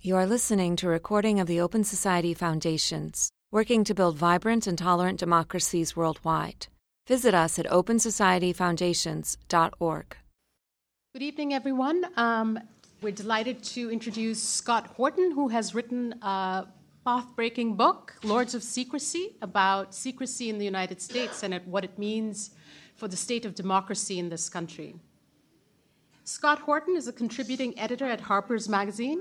You are listening to a recording of the Open Society Foundations, working to build vibrant and tolerant democracies worldwide. Visit us at opensocietyfoundations.org. Good evening, everyone. We're delighted to introduce Scott Horton, who has written a path-breaking book, Lords of Secrecy, about secrecy in the United States and what it means for the state of democracy in this country. Scott Horton is a contributing editor at Harper's Magazine,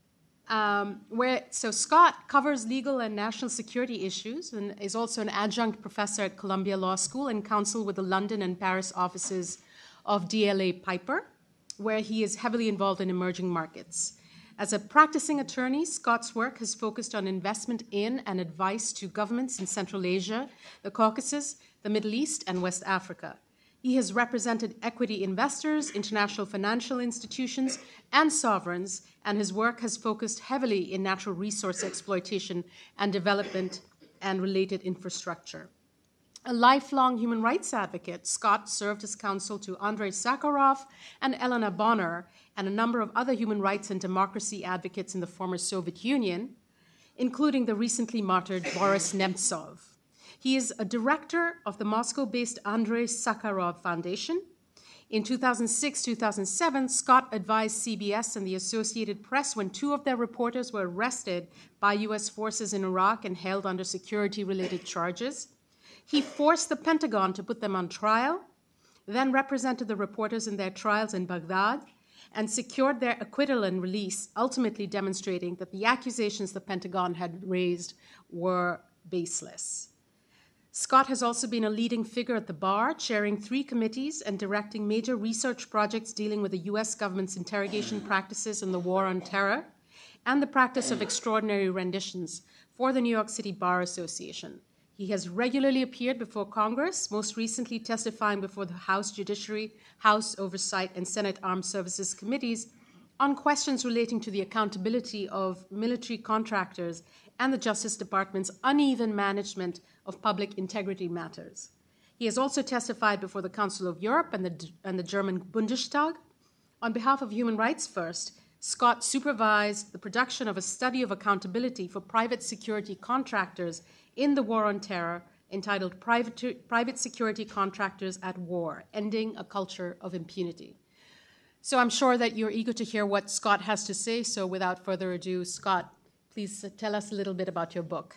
so Scott covers legal and national security issues and is also an adjunct professor at Columbia Law School and counsel with the London and Paris offices of DLA Piper, where he is heavily involved in emerging markets. As a practicing attorney, Scott's work has focused on investment in and advice to governments in Central Asia, the Caucasus, the Middle East, and West Africa. He has represented equity investors, international financial institutions, and sovereigns, and his work has focused heavily in natural resource exploitation and development and related infrastructure. A lifelong human rights advocate, Scott served as counsel to Andrei Sakharov and Elena Bonner and a number of other human rights and democracy advocates in the former Soviet Union, including the recently martyred Boris Nemtsov. He is a director of the Moscow-based Andrei Sakharov Foundation. In 2006-2007, Scott advised CBS and the Associated Press when two of their reporters were arrested by U.S. forces in Iraq and held under security-related charges. He forced the Pentagon to put them on trial, then represented the reporters in their trials in Baghdad, and secured their acquittal and release, ultimately demonstrating that the accusations the Pentagon had raised were baseless. Scott has also been a leading figure at the bar, chairing 3 committees and directing major research projects dealing with the U.S. government's interrogation practices in the war on terror and the practice of extraordinary renditions for the New York City Bar Association. He has regularly appeared before Congress, most recently testifying before the House Judiciary, House Oversight, and Senate Armed Services Committees on questions relating to the accountability of military contractors and the Justice Department's uneven management of public integrity matters. He has also testified before the Council of Europe and the German Bundestag. On behalf of Human Rights First, Scott supervised the production of a study of accountability for private security contractors in the war on terror, entitled Private Security Contractors at War, Ending a Culture of Impunity. So I'm sure that you're eager to hear what Scott has to say, so without further ado, Scott, please tell us a little bit about your book.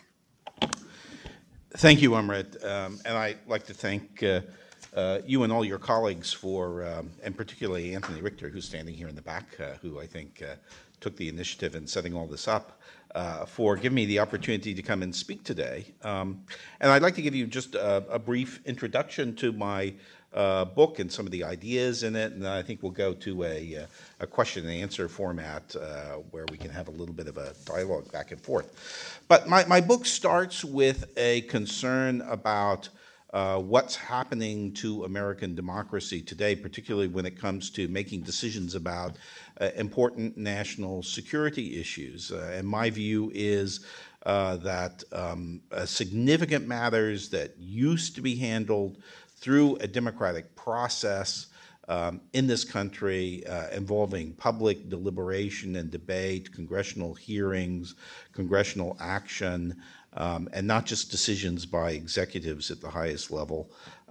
Thank you, Amrit, and I'd like to thank you and all your colleagues for, and particularly Anthony Richter, who's standing here in the back, who I think took the initiative in setting all this up, for giving me the opportunity to come and speak today. And I'd like to give you just a brief introduction to my book and some of the ideas in it, and I think we'll go to a question and answer format where we can have a little bit of a dialogue back and forth. But my book starts with a concern about what's happening to American democracy today, particularly when it comes to making decisions about important national security issues. And my view is that significant matters that used to be handled through a democratic process in this country involving public deliberation and debate, congressional hearings, congressional action, and not just decisions by executives at the highest level,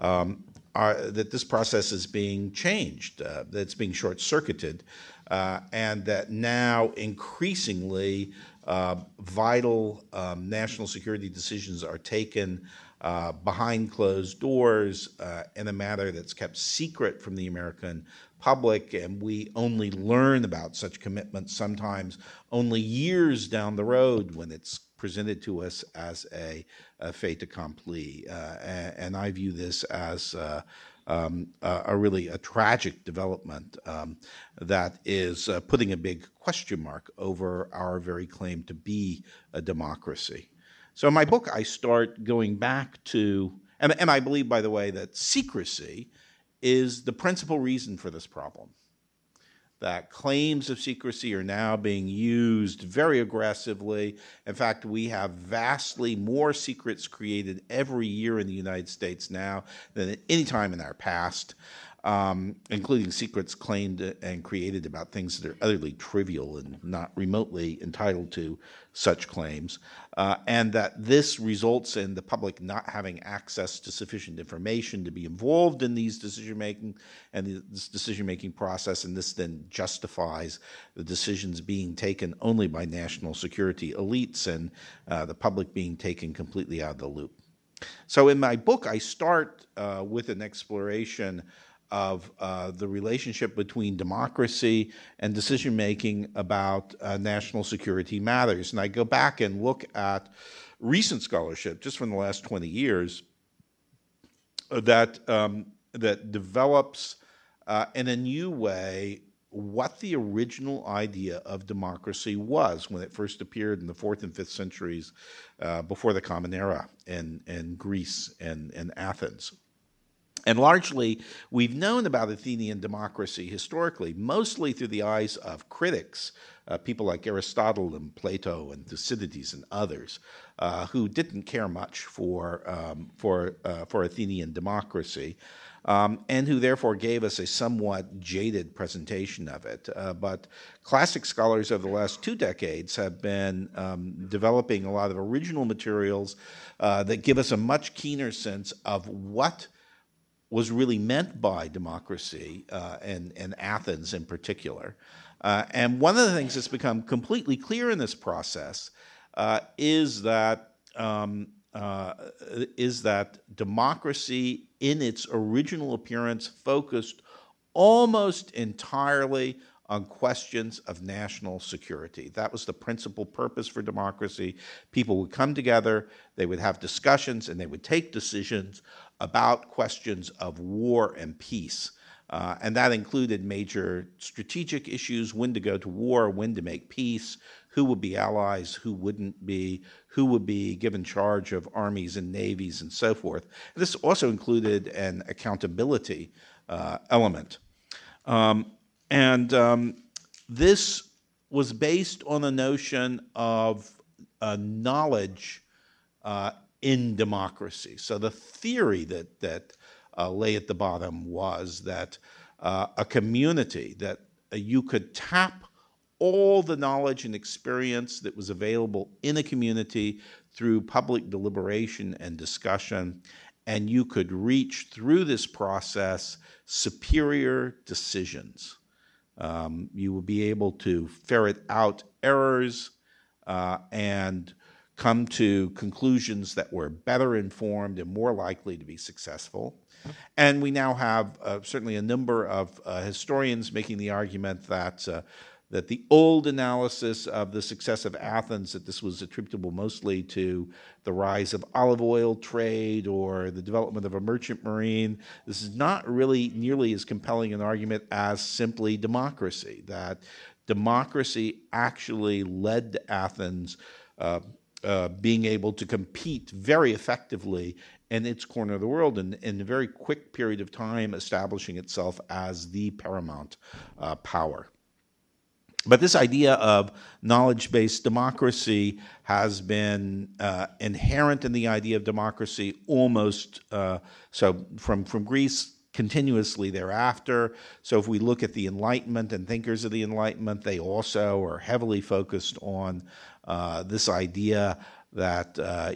that this process is being changed, that it's being short-circuited, and that now increasingly vital national security decisions are taken behind closed doors in a matter that's kept secret from the American public, and we only learn about such commitments sometimes only years down the road when it's presented to us as a fait accompli. And I view this as a really tragic development that is putting a big question mark over our very claim to be a democracy. So in my book, I start going back to, and I believe, by the way, that secrecy is the principal reason for this problem. That claims of secrecy are now being used very aggressively. In fact, we have vastly more secrets created every year in the United States now than at any time in our past. including secrets claimed and created about things that are utterly trivial and not remotely entitled to such claims, and that this results in the public not having access to sufficient information to be involved in these decision-making and this decision-making process, and this then justifies the decisions being taken only by national security elites and the public being taken completely out of the loop. So in my book, I start with an exploration of the relationship between democracy and decision-making about national security matters. And I go back and look at recent scholarship, just from the last 20 years, that develops in a new way what the original idea of democracy was when it first appeared in the 4th and 5th centuries before the Common Era in Greece and Athens. And largely, we've known about Athenian democracy historically, mostly through the eyes of critics, people like Aristotle and Plato and Thucydides and others, who didn't care much for Athenian democracy, and who therefore gave us a somewhat jaded presentation of it. But classic scholars over the last 2 decades have been developing a lot of original materials that give us a much keener sense of what was really meant by democracy, and Athens in particular. And one of the things that's become completely clear in this process is that democracy in its original appearance focused almost entirely on questions of national security. That was the principal purpose for democracy. People would come together, they would have discussions, and they would take decisions about questions of war and peace. And that included major strategic issues: when to go to war, when to make peace, who would be allies, who wouldn't be, who would be given charge of armies and navies, and so forth. This also included an accountability element. This was based on the notion of knowledge in democracy. So the theory that lay at the bottom was that a community, that you could tap all the knowledge and experience that was available in a community through public deliberation and discussion, and you could reach through this process superior decisions. You would be able to ferret out errors and come to conclusions that were better informed and more likely to be successful. And we now have certainly a number of historians making the argument that the old analysis of the success of Athens, that this was attributable mostly to the rise of olive oil trade or the development of a merchant marine, this is not really nearly as compelling an argument as simply democracy, that democracy actually led to Athens being able to compete very effectively in its corner of the world, and in a very quick period of time establishing itself as the paramount power. But this idea of knowledge-based democracy has been inherent in the idea of democracy almost so from Greece continuously thereafter. So if we look at the Enlightenment and thinkers of the Enlightenment, they also are heavily focused on this idea that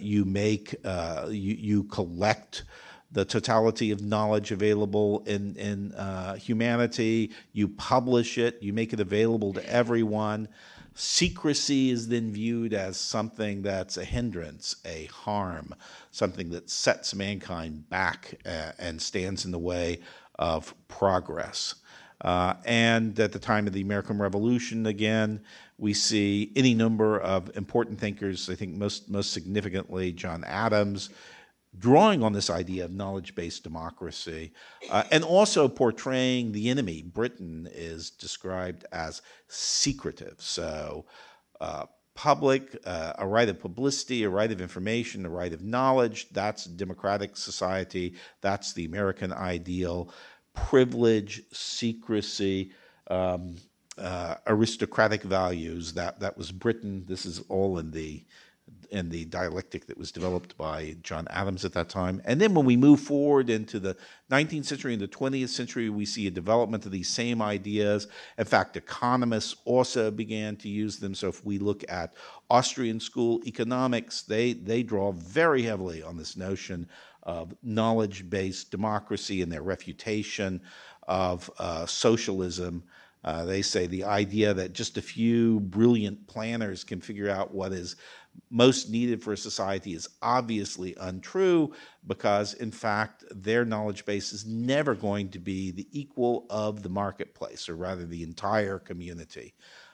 you collect the totality of knowledge available in humanity, you publish it, you make it available to everyone. Secrecy is then viewed as something that's a hindrance, a harm, something that sets mankind back and stands in the way of progress. And at the time of the American Revolution, again, we see any number of important thinkers, I think most significantly John Adams, drawing on this idea of knowledge-based democracy, and also portraying the enemy. Britain is described as secretive. So public, a right of publicity, a right of information, a right of knowledge, that's democratic society, that's the American ideal. Privilege, secrecy, aristocratic values, that was Britain. This is all in the the dialectic that was developed by John Adams at that time. And then when we move forward into the 19th century and the 20th century, we see a development of these same ideas. In fact, economists also began to use them. So if we look at Austrian school economics, they draw very heavily on this notion of knowledge-based democracy and their refutation of socialism. They say the idea that just a few brilliant planners can figure out what is most needed for a society is obviously untrue, because, in fact, their knowledge base is never going to be the equal of the marketplace, or rather the entire community.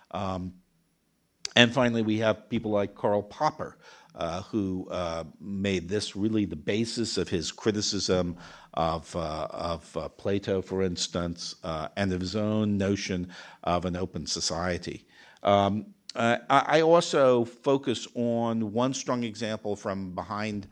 And finally, we have people like Karl Popper, who made this really the basis of his criticism of Plato, for instance, and of his own notion of an open society. I also focus on one strong example from behind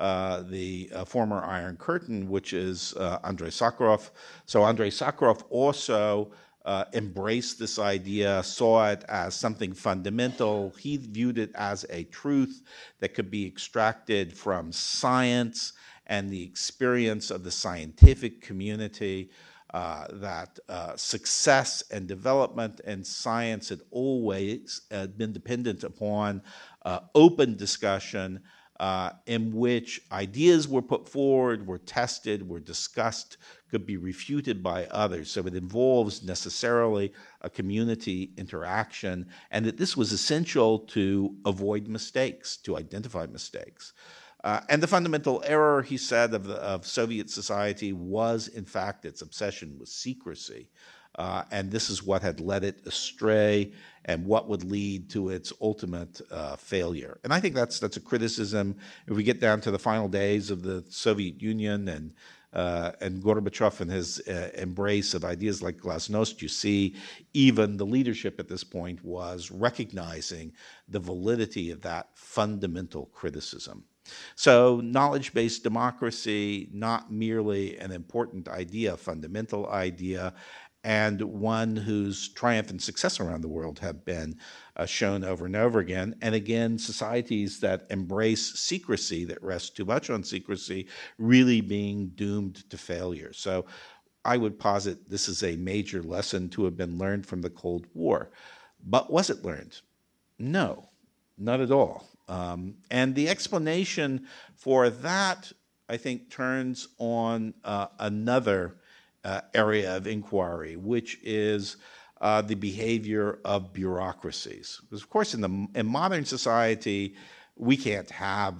the former Iron Curtain, which is Andrei Sakharov. So Andrei Sakharov also embraced this idea, saw it as something fundamental. He viewed it as a truth that could be extracted from science and the experience of the scientific community, that success and development in science had always been dependent upon open discussion, in which ideas were put forward, were tested, were discussed, could be refuted by others. So it involves necessarily a community interaction, and that this was essential to avoid mistakes, to identify mistakes. And the fundamental error, he said, of Soviet society was, in fact, its obsession with secrecy. And this is what had led it astray and what would lead to its ultimate failure. And I think that's a criticism. If we get down to the final days of the Soviet Union and Gorbachev and his embrace of ideas like glasnost, you see even the leadership at this point was recognizing the validity of that fundamental criticism. So knowledge-based democracy, not merely an important idea, a fundamental idea, and one whose triumph and success around the world have been shown over and over again. And again, societies that embrace secrecy, that rest too much on secrecy, really being doomed to failure. So I would posit this is a major lesson to have been learned from the Cold War. But was it learned? No, not at all. And the explanation for that, I think, turns on another area of inquiry, which is the behavior of bureaucracies. Because, of course, in modern society, we can't have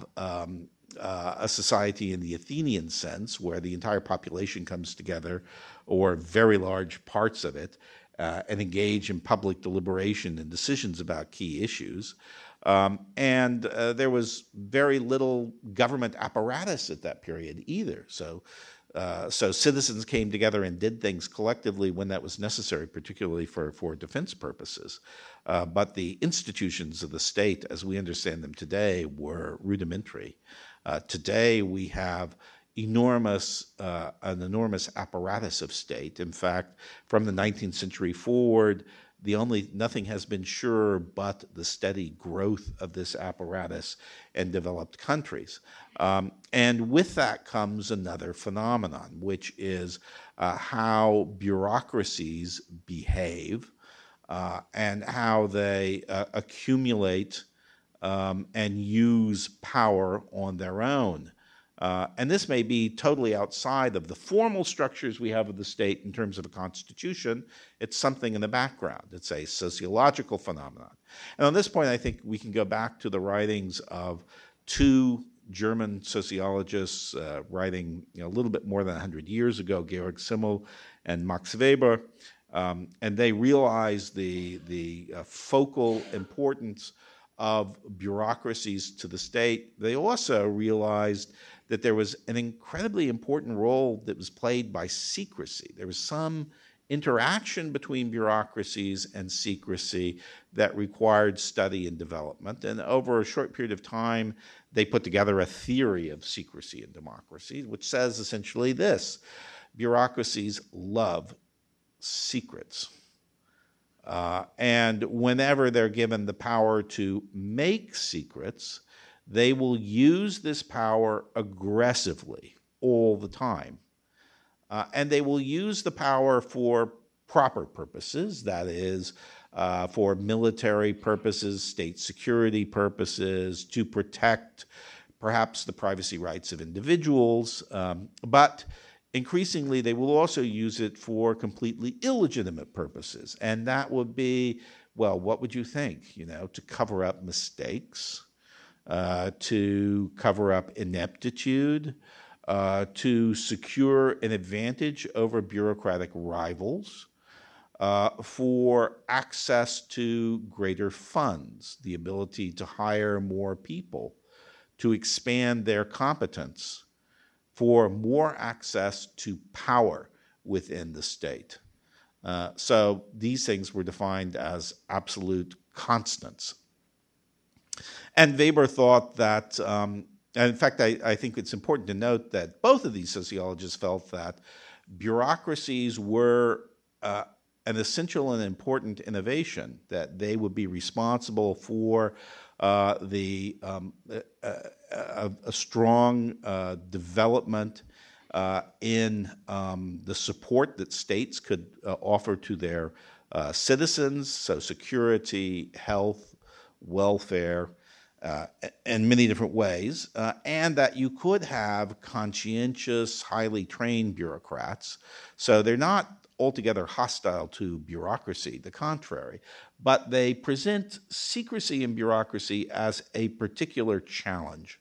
a society in the Athenian sense, where the entire population comes together, or very large parts of it, and engage in public deliberation and decisions about key issues. And there was very little government apparatus at that period either. So citizens came together and did things collectively when that was necessary, particularly for defense purposes. But the institutions of the state, as we understand them today, were rudimentary. Today we have an enormous apparatus of state. In fact, from the 19th century forward, nothing has been sure but the steady growth of this apparatus in developed countries. And with that comes another phenomenon, which is how bureaucracies behave and how they accumulate and use power on their own. And this may be totally outside of the formal structures we have of the state in terms of a constitution. It's something in the background. It's a sociological phenomenon. And on this point, I think we can go back to the writings of two German sociologists writing a little bit more than 100 years ago, Georg Simmel and Max Weber. And they realized the focal importance of bureaucracies to the state. They also realized that there was an incredibly important role that was played by secrecy. There was some interaction between bureaucracies and secrecy that required study and development. And over a short period of time, they put together a theory of secrecy and democracy, which says essentially this: bureaucracies love secrets. And whenever they're given the power to make secrets, they will use this power aggressively all the time. And they will use the power for proper purposes, that is, for military purposes, state security purposes, to protect perhaps the privacy rights of individuals, but increasingly they will also use it for completely illegitimate purposes. And that would be, well, what would you think? To cover up mistakes, to cover up ineptitude, to secure an advantage over bureaucratic rivals, for access to greater funds, the ability to hire more people, to expand their competence, for more access to power within the state. So these things were defined as absolute constants. And Weber thought that, and in fact, I think it's important to note that both of these sociologists felt that bureaucracies were an essential and important innovation, that they would be responsible for a strong development in the support that states could offer to their citizens, so security, health, welfare, in many different ways, and that you could have conscientious, highly trained bureaucrats. So they're not altogether hostile to bureaucracy, the contrary, but they present secrecy in bureaucracy as a particular challenge.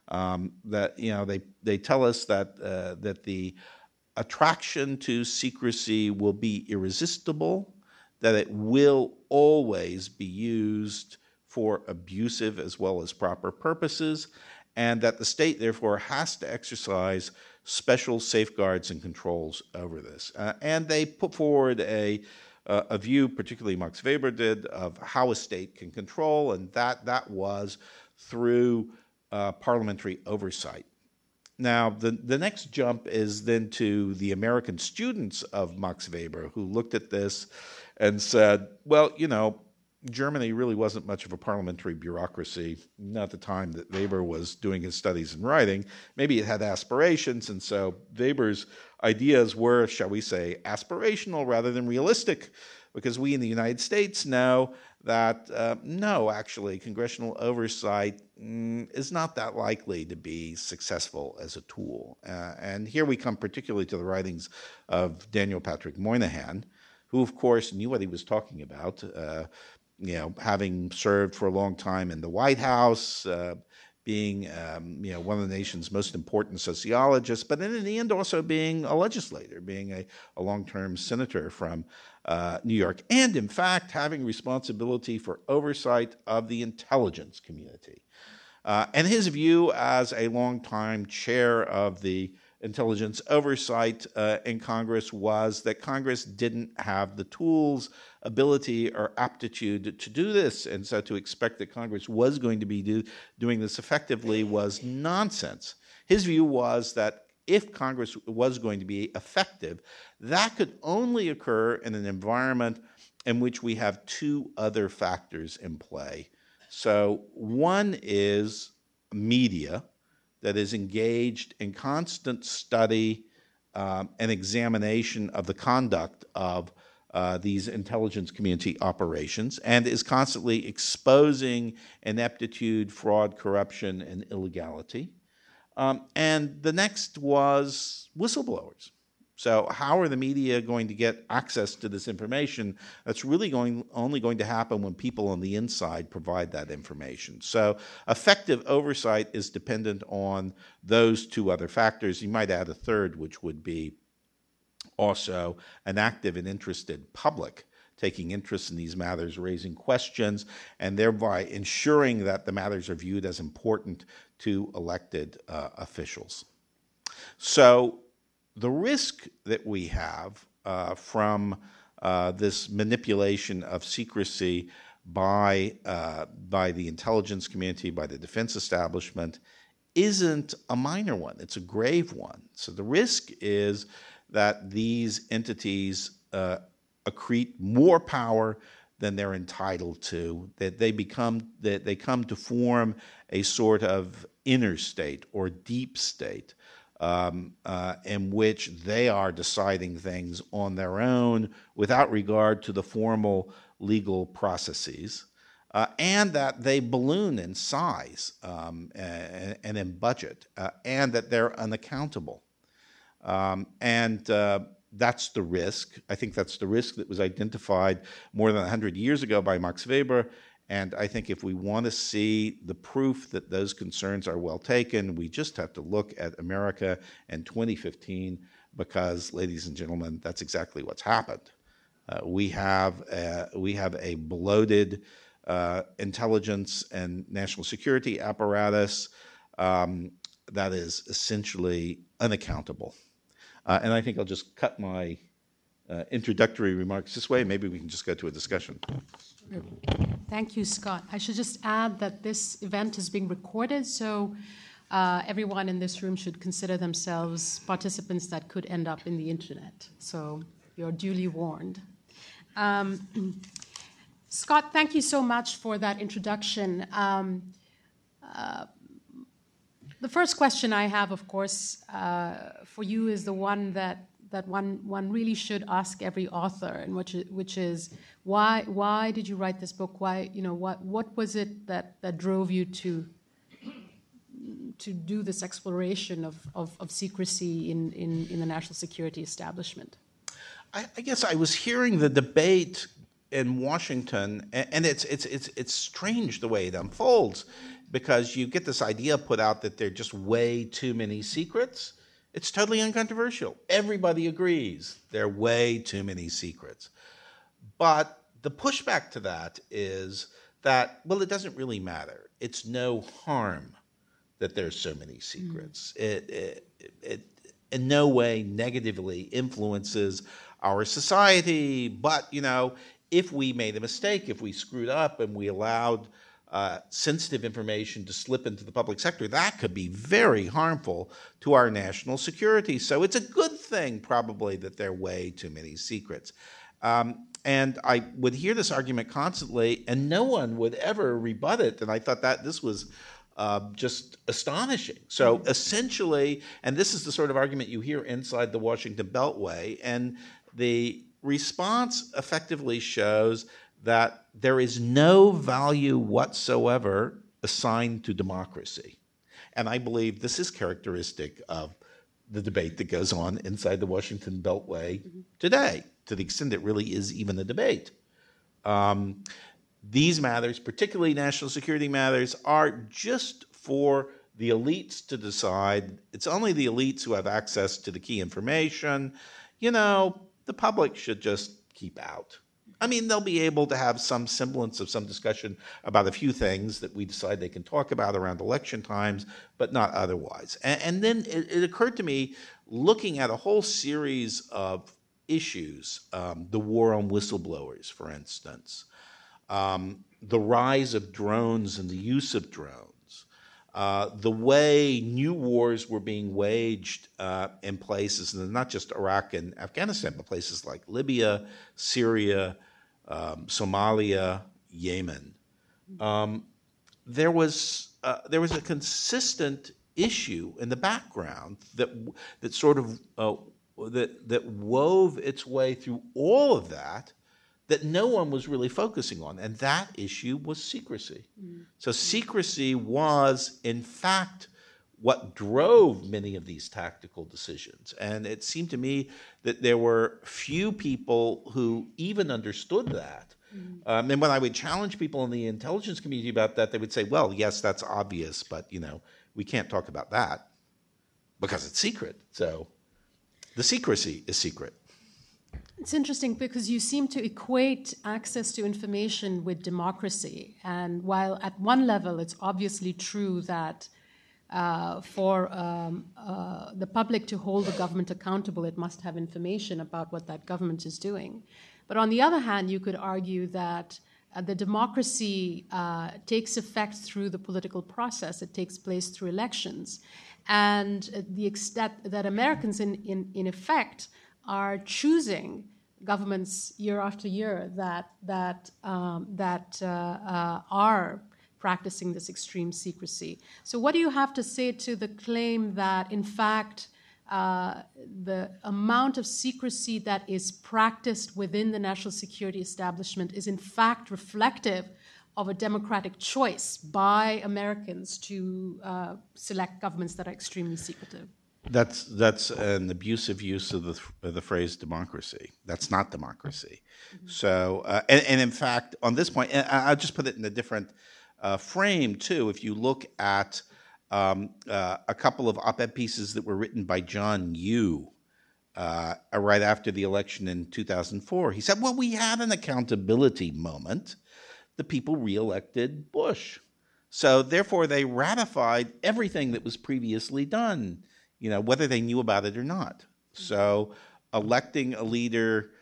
That they tell us that the attraction to secrecy will be irresistible, that it will always be used for abusive as well as proper purposes, and that the state therefore has to exercise special safeguards and controls over this. And they put forward a view, particularly Max Weber did, of how a state can control, and that was through parliamentary oversight. Now, the next jump is then to the American students of Max Weber, who looked at this and said, well, Germany really wasn't much of a parliamentary bureaucracy, not the time that Weber was doing his studies and writing. Maybe it had aspirations, and so Weber's ideas were, shall we say, aspirational rather than realistic, because we in the United States know that, no, actually, congressional oversight is not that likely to be successful as a tool. And here we come particularly to the writings of Daniel Patrick Moynihan, who, of course, knew what he was talking about, having served for a long time in the White House, being one of the nation's most important sociologists, but then in the end also being a legislator, being a long-term senator from New York, and in fact having responsibility for oversight of the intelligence community. And his view as a long-time chair of the Intelligence Oversight in Congress was that Congress didn't have the tools, ability, or aptitude to do this, and so to expect that Congress was going to be doing this effectively was nonsense. His view was that if Congress was going to be effective, that could only occur in an environment in which we have two other factors in play. So one is media, that is engaged in constant study and examination of the conduct of these intelligence community operations, and is constantly exposing ineptitude, fraud, corruption, and illegality. And the next was whistleblowers. So how are the media going to get access to this information? That's really only going to happen when people on the inside provide that information. So effective oversight is dependent on those two other factors. You might add a third, which would be also an active and interested public taking interest in these matters, raising questions, and thereby ensuring that the matters are viewed as important to elected officials. So the risk that we have from this manipulation of secrecy by the intelligence community, by the defense establishment, isn't a minor one. It's a grave one. So the risk is that these entities accrete more power than they're entitled to, that they come to form a sort of inner state or deep state in which they are deciding things on their own without regard to the formal legal processes, and that they balloon in size and in budget, and that they're unaccountable. That's the risk. I think that's the risk that was identified more than 100 years ago by Max Weber. And I think if we want to see the proof that those concerns are well taken, we just have to look at America in 2015, because, ladies and gentlemen, that's exactly what's happened. We have a bloated intelligence and national security apparatus that is essentially unaccountable. And I think I'll just cut my introductory remarks this way. Maybe we can just go to a discussion. Thank you, Scott. I should just add that this event is being recorded, so everyone in this room should consider themselves participants that could end up in the internet. So you're duly warned. Scott, thank you so much for that introduction. The first question I have, of course, for you is the one that one really should ask every author, and which is why did you write this book? Why, what was it that drove you to do this exploration of secrecy in the national security establishment? I guess I was hearing the debate in Washington, and it's strange the way it unfolds, because you get this idea put out that there are just way too many secrets. It's totally uncontroversial. Everybody agrees there are way too many secrets. But the pushback to that is that, well, it doesn't really matter. It's no harm that there's so many secrets. It in no way negatively influences our society, but, if we made a mistake, if we screwed up and we allowed sensitive information to slip into the public sector, that could be very harmful to our national security. So it's a good thing, probably, that there are way too many secrets. And I would hear this argument constantly, and no one would ever rebut it. And I thought that this was just astonishing. So essentially, and this is the sort of argument you hear inside the Washington Beltway, and the response effectively shows that there is no value whatsoever assigned to democracy. And I believe this is characteristic of the debate that goes on inside the Washington Beltway today, to the extent it really is even a debate. These matters, particularly national security matters, are just for the elites to decide. It's only the elites who have access to the key information. The public should just keep out. I mean, they'll be able to have some semblance of some discussion about a few things that we decide they can talk about around election times, but not otherwise. And then it occurred to me, looking at a whole series of issues, the war on whistleblowers, for instance, the rise of drones and the use of drones, the way new wars were being waged in places, and not just Iraq and Afghanistan, but places like Libya, Syria, Somalia, Yemen. There was a consistent issue in the background that sort of that wove its way through all of that no one was really focusing on, and that issue was secrecy. So secrecy was, in fact, what drove many of these tactical decisions. And it seemed to me that there were few people who even understood that. And when I would challenge people in the intelligence community about that, they would say, well, yes, that's obvious, but, we can't talk about that because it's secret. So the secrecy is secret. It's interesting because you seem to equate access to information with democracy. And while at one level it's obviously true that for the public to hold the government accountable, it must have information about what that government is doing. But on the other hand, you could argue that the democracy takes effect through the political process. It takes place through elections. And the extent that Americans, in effect, are choosing governments year after year that are practicing this extreme secrecy. So what do you have to say to the claim that, in fact, the amount of secrecy that is practiced within the national security establishment is in fact reflective of a democratic choice by Americans to select governments that are extremely secretive? That's an abusive use of the phrase democracy. That's not democracy. Mm-hmm. So, and in fact, on this point, and I'll just put it in a different frame too. If you look at a couple of op-ed pieces that were written by John Yoo right after the election in 2004, he said, well, we had an accountability moment. The people reelected Bush. So therefore, they ratified everything that was previously done, whether they knew about it or not. So reelecting a leader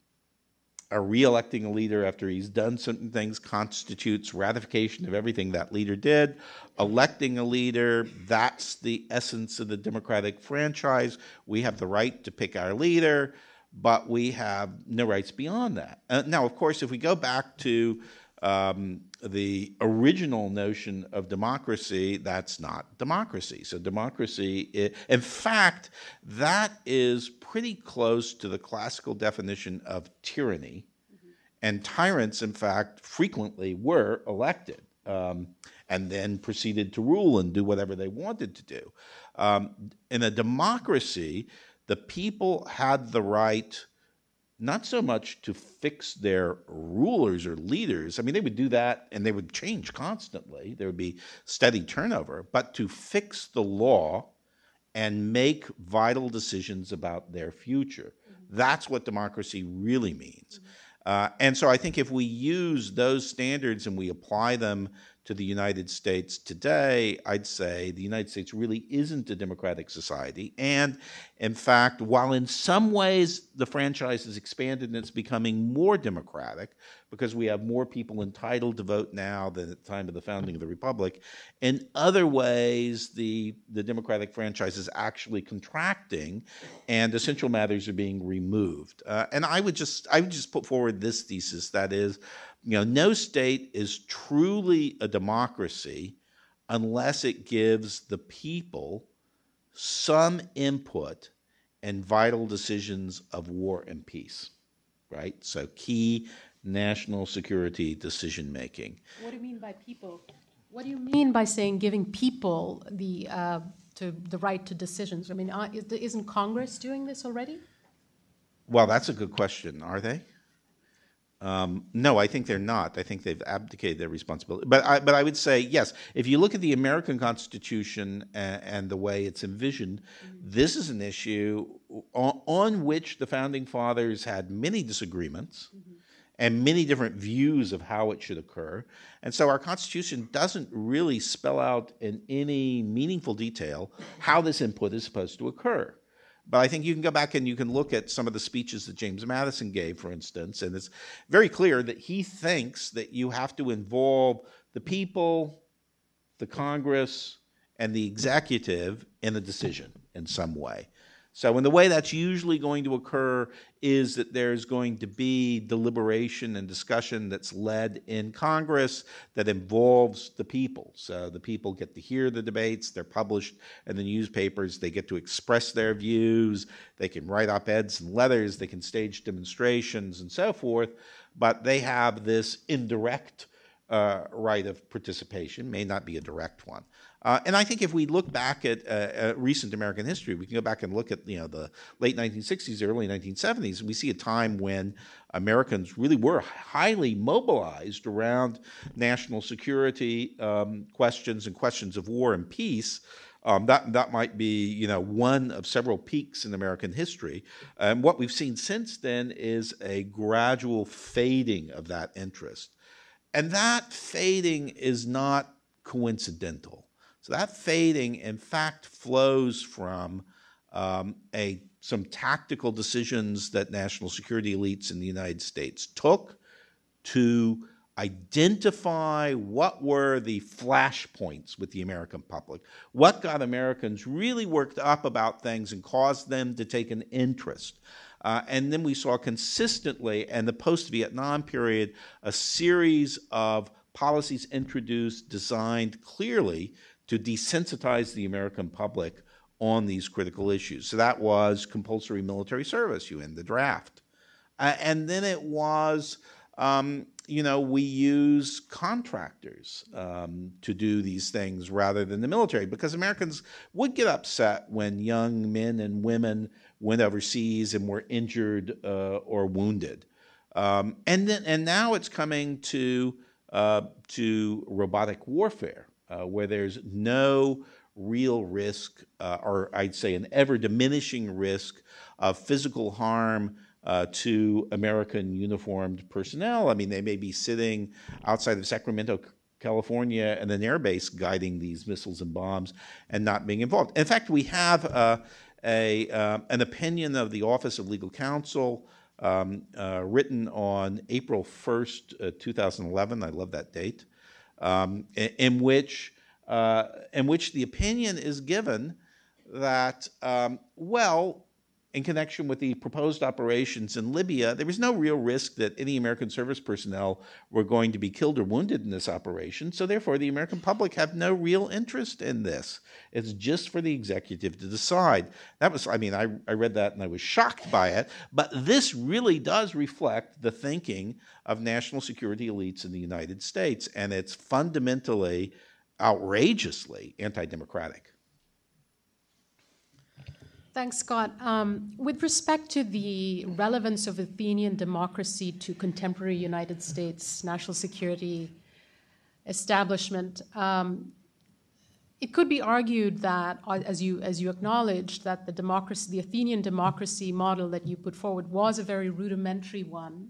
after he's done certain things constitutes ratification of everything that leader did. Electing a leader, that's the essence of the democratic franchise. We have the right to pick our leader, but we have no rights beyond that. Now, of course, if we go back to the original notion of democracy, that's not democracy. So democracy, in fact, that is pretty close to the classical definition of tyranny. Mm-hmm. And tyrants, in fact, frequently were elected and then proceeded to rule and do whatever they wanted to do. In a democracy, the people had the right not so much to fix their rulers or leaders. I mean, they would do that and they would change constantly. There would be steady turnover, but to fix the law and make vital decisions about their future. Mm-hmm. That's what democracy really means. Mm-hmm. And so I think if we use those standards and we apply them to the United States today, I'd say the United States really isn't a democratic society. And in fact, while in some ways the franchise has expanded and it's becoming more democratic because we have more people entitled to vote now than at the time of the founding of the Republic, in other ways the democratic franchise is actually contracting and essential matters are being removed. And I would just put forward this thesis, that is, no state is truly a democracy unless it gives the people some input in vital decisions of war and peace, right? So key national security decision making. What do you mean by people? What do you mean by saying giving people the right to decisions? I mean, isn't Congress doing this already? Well, that's a good question. Are they? No, I think they're not. I think they've abdicated their responsibility. But I would say, yes, if you look at the American Constitution and the way it's envisioned, mm-hmm. this is an issue on which the Founding Fathers had many disagreements mm-hmm. and many different views of how it should occur. And so our Constitution doesn't really spell out in any meaningful detail how this input is supposed to occur. But I think you can go back and you can look at some of the speeches that James Madison gave, for instance, and it's very clear that he thinks that you have to involve the people, the Congress, and the executive in the decision in some way. So in the way that's usually going to occur is that there's going to be deliberation and discussion that's led in Congress that involves the people. So the people get to hear the debates, they're published in the newspapers, they get to express their views, they can write op-eds and letters, they can stage demonstrations and so forth, but they have this indirect right of participation, may not be a direct one. And I think if we look back at recent American history, we can go back and look at the late 1960s, early 1970s, and we see a time when Americans really were highly mobilized around national security questions and questions of war and peace. That might be one of several peaks in American history. And what we've seen since then is a gradual fading of that interest. And that fading is not coincidental. So that fading, in fact, flows from some tactical decisions that national security elites in the United States took to identify what were the flashpoints with the American public, what got Americans really worked up about things and caused them to take an interest. And then we saw consistently, in the post-Vietnam period, a series of policies introduced designed clearly to desensitize the American public on these critical issues. So that was compulsory military service, the draft. And then it was, we use contractors to do these things rather than the military, because Americans would get upset when young men and women went overseas and were injured or wounded. And now it's coming to robotic warfare, where there's no real risk, or I'd say an ever-diminishing risk of physical harm to American uniformed personnel. I mean, they may be sitting outside of Sacramento, California, and an air base guiding these missiles and bombs and not being involved. In fact, we have an opinion of the Office of Legal Counsel written on April 1st, 2011. I love that date, in which the opinion is given that, in connection with the proposed operations in Libya, there was no real risk that any American service personnel were going to be killed or wounded in this operation, so therefore the American public have no real interest in this. It's just for the executive to decide. I read that and I was shocked by it, but this really does reflect the thinking of national security elites in the United States, and it's fundamentally, outrageously anti-democratic. Thanks, Scott. With respect to the relevance of Athenian democracy to contemporary United States national security establishment, it could be argued that, as you acknowledged, that the Athenian democracy model that you put forward was a very rudimentary one.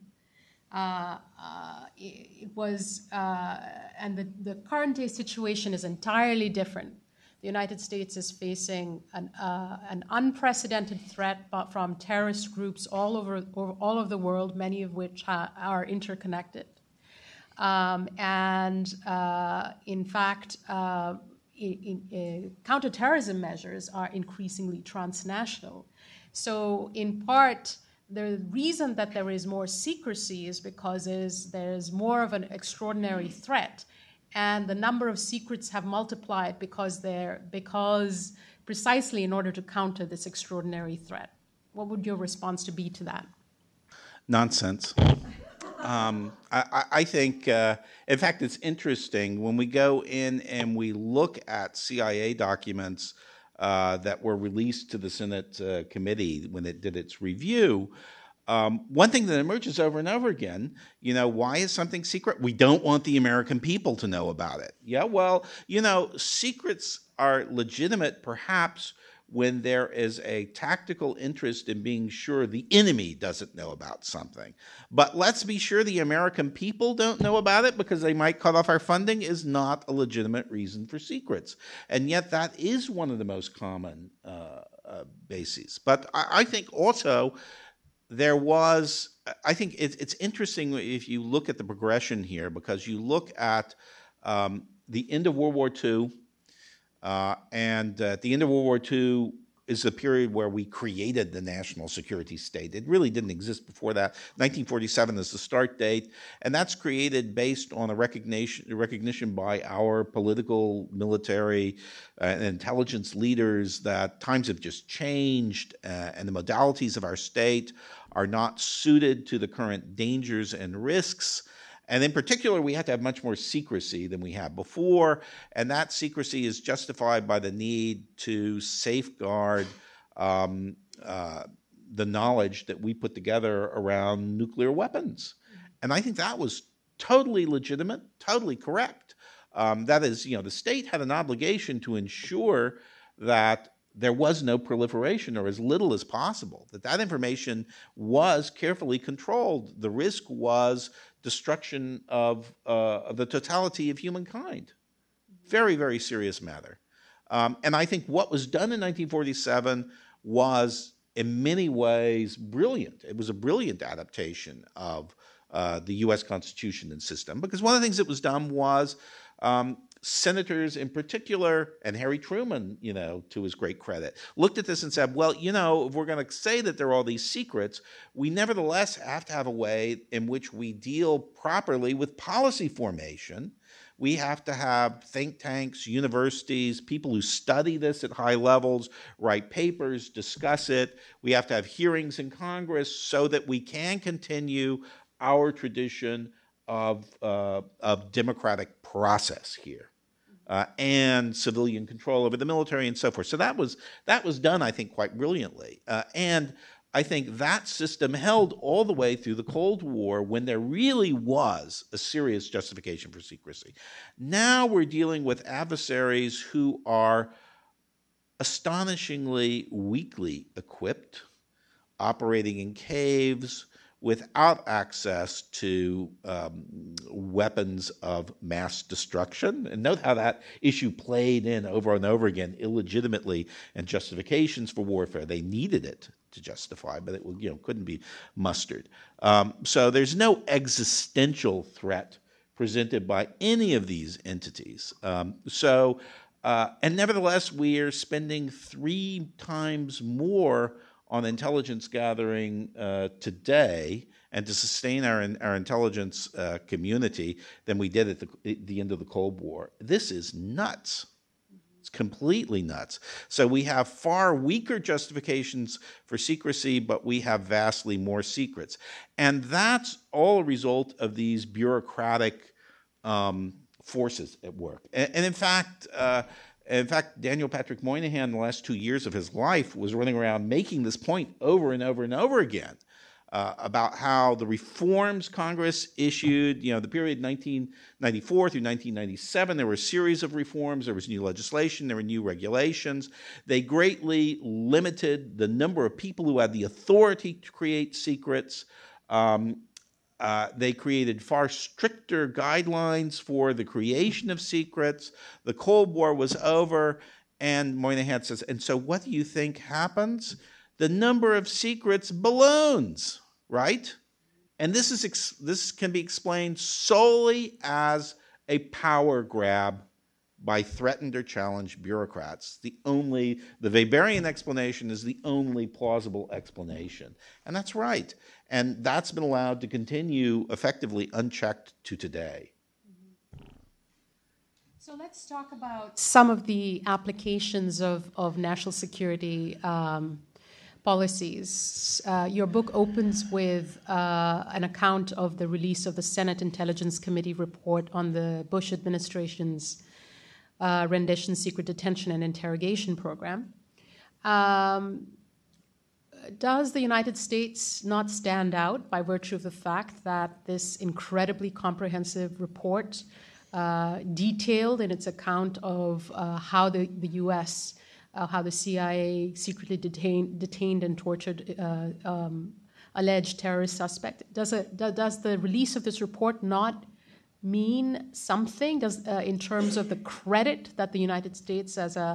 It was, and the current day situation is entirely different. The United States is facing an unprecedented threat from terrorist groups all over the world, many of which are interconnected. In fact, counterterrorism measures are increasingly transnational. So in part, the reason that there is more secrecy is because there's more of an extraordinary threat. And the number of secrets have multiplied because precisely in order to counter this extraordinary threat. What would your response to be to that? Nonsense. I think, in fact, it's interesting when we go in and we look at CIA documents that were released to the Senate committee when it did its review. One thing that emerges over and over again, why is something secret? We don't want the American people to know about it. Yeah, well, secrets are legitimate perhaps when there is a tactical interest in being sure the enemy doesn't know about something. But let's be sure the American people don't know about it because they might cut off our funding is not a legitimate reason for secrets. And yet that is one of the most common bases. But I think also I think it's interesting if you look at the progression here, because you look at the end of World War II, and at the end of World War II is the period where we created the national security state. It really didn't exist before that. 1947 is the start date, and that's created based on a recognition by our political, military, and intelligence leaders that times have just changed, and the modalities of our state are not suited to the current dangers and risks. And in particular, we have to have much more secrecy than we had before, and that secrecy is justified by the need to safeguard the knowledge that we put together around nuclear weapons. And I think that was totally legitimate, totally correct. That is, the state had an obligation to ensure that there was no proliferation, or as little as possible, that information was carefully controlled. The risk was destruction of the totality of humankind. Very, very serious matter. And I think what was done in 1947 was, in many ways, brilliant. It was a brilliant adaptation of the U.S. Constitution and system, because one of the things that was done was senators in particular, and Harry Truman, to his great credit, looked at this and said, well, if we're going to say that there are all these secrets, we nevertheless have to have a way in which we deal properly with policy formation. We have to have think tanks, universities, people who study this at high levels, write papers, discuss it. We have to have hearings in Congress so that we can continue our tradition of democratic process here. And civilian control over the military and so forth. So that was done, I think, quite brilliantly. And I think that system held all the way through the Cold War when there really was a serious justification for secrecy. Now we're dealing with adversaries who are astonishingly weakly equipped, operating in caves, without access to weapons of mass destruction. And note how that issue played in over and over again illegitimately, and justifications for warfare. They needed it to justify, but it couldn't be mustered. So there's no existential threat presented by any of these entities. And nevertheless, we are spending 3 times more on intelligence gathering today and to sustain our intelligence community than we did at the end of the Cold War. This is nuts. It's completely nuts. So we have far weaker justifications for secrecy, but we have vastly more secrets. And that's all a result of these bureaucratic forces at work. And in fact, Daniel Patrick Moynihan, the last 2 years of his life, was running around making this point over and over and over again about how the reforms Congress issued, the period 1994 through 1997, there were a series of reforms. There was new legislation. There were new regulations. They greatly limited the number of people who had the authority to create secrets. They created far stricter guidelines for the creation of secrets. The Cold War was over, and Moynihan says, and so what do you think happens? The number of secrets balloons, right? And this can be explained solely as a power grab by threatened or challenged bureaucrats. The Weberian explanation is the only plausible explanation. And that's right. And that's been allowed to continue effectively unchecked to today. So let's talk about some of the applications of national security policies. Your book opens with an account of the release of the Senate Intelligence Committee report on the Bush administration's rendition, secret detention, and interrogation program. Does the United States not stand out by virtue of the fact that this incredibly comprehensive report, detailed in its account of how the U.S., how the CIA secretly detained and tortured alleged terrorist suspect, does the release of this report not mean something? In terms of the credit that the United States as a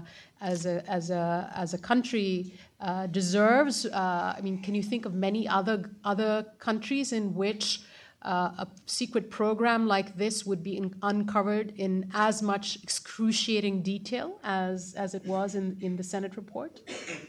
country deserves? Can you think of many other countries in which a secret program like this would be uncovered in as much excruciating detail as it was in the Senate report?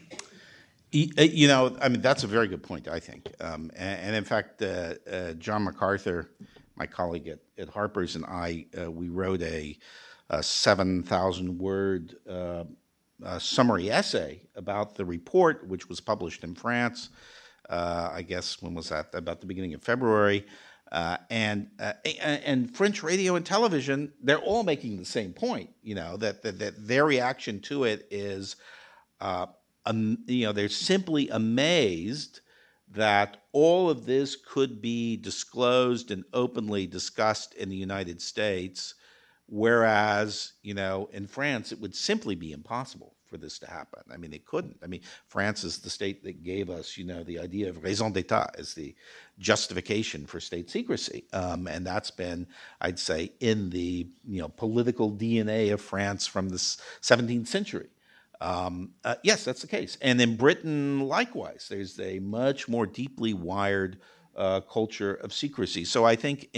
That's a very good point, I think. And in fact, John MacArthur, my colleague at Harper's, and I, we wrote a 7,000-word summary essay about the report, which was published in France. I guess, when was that? About the beginning of February. And French radio and television, they're all making the same point. That their reaction to it is, they're simply amazed that all of this could be disclosed and openly discussed in the United States, whereas, in France, it would simply be impossible for this to happen. It couldn't. France is the state that gave us, the idea of raison d'etat as the justification for state secrecy. And that's been, I'd say, in the, political DNA of France from the 17th century. Yes, that's the case. And in Britain, likewise, there's a much more deeply wired culture of secrecy. So I think... You don't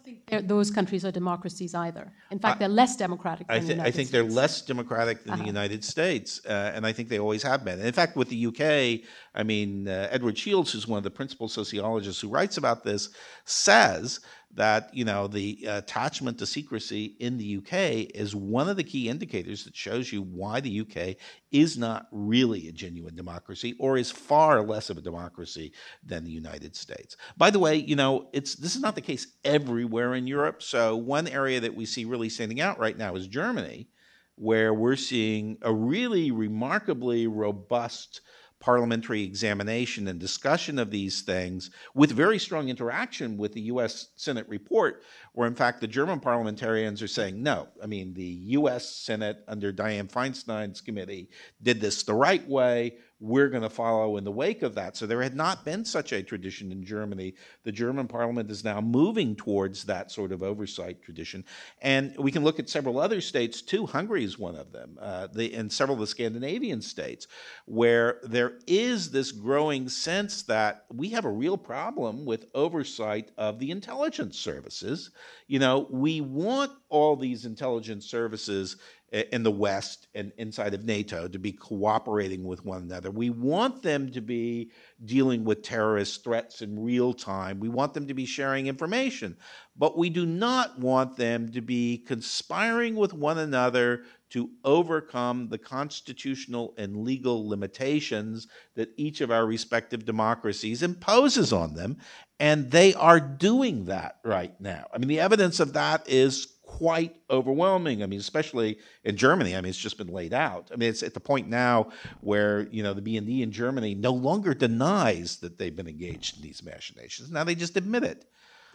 think those countries are democracies either. In fact, they're less democratic than the United States. I think they're less democratic than the United States, and I think they always have been. And in fact, with the UK, I mean, Edward Shields, who's one of the principal sociologists who writes about this, says that, you know, the attachment to secrecy in the UK is one of the key indicators that shows you why the UK is not really a genuine democracy, or is far less of a democracy than the United States. By the way, you know, this is not the case everywhere in Europe. So one area that we see really standing out right now is Germany, where we're seeing a really remarkably robust parliamentary examination and discussion of these things with very strong interaction with the U.S. Senate report, where in fact the German parliamentarians are saying, no, I mean, the U.S. Senate under Dianne Feinstein's committee did this the right way. We're going to follow in the wake of that. So there had not been such a tradition in Germany. The German parliament is now moving towards that sort of oversight tradition. And we can look at several other states too. Hungary is one of them, and several of the Scandinavian states, where there is this growing sense that we have a real problem with oversight of the intelligence services. You know, we want all these intelligence services in the West and inside of NATO to be cooperating with one another. We want them to be dealing with terrorist threats in real time. We want them to be sharing information. But we do not want them to be conspiring with one another to overcome the constitutional and legal limitations that each of our respective democracies imposes on them. And they are doing that right now. I mean, the evidence of that is quite overwhelming. I mean, especially in Germany. I mean, it's just been laid out. I mean, it's at the point now where, you know, the BND in Germany no longer denies that they've been engaged in these machinations. Now they just admit it.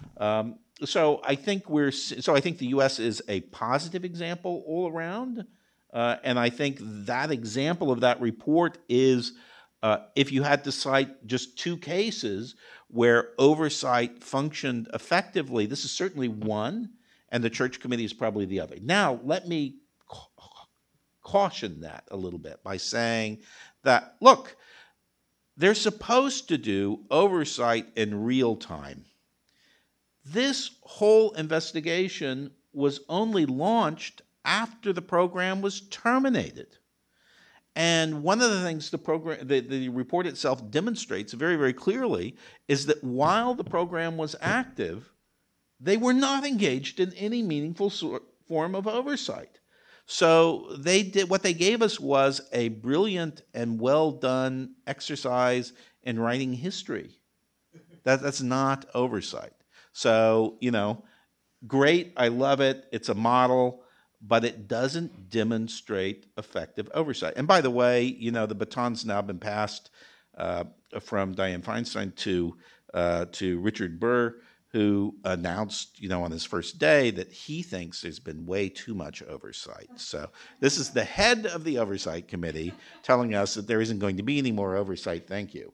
So I think the U.S. is a positive example all around, and I think that example of that report is, if you had to cite just two cases where oversight functioned effectively, this is certainly one, and the Church Committee is probably the other. Now, let me caution that a little bit by saying that, look, they're supposed to do oversight in real time. This whole investigation was only launched after the program was terminated. And one of the things the report itself demonstrates very, very clearly is that while the program was active, they were not engaged in any meaningful form of oversight. So what they gave us was a brilliant and well-done exercise in writing history. That's not oversight. So, you know, great, I love it, it's a model, but it doesn't demonstrate effective oversight. And by the way, you know, the baton's now been passed from Dianne Feinstein to Richard Burr, who announced, you know, on his first day that he thinks there's been way too much oversight. So this is the head of the Oversight Committee telling us that there isn't going to be any more oversight. Thank you.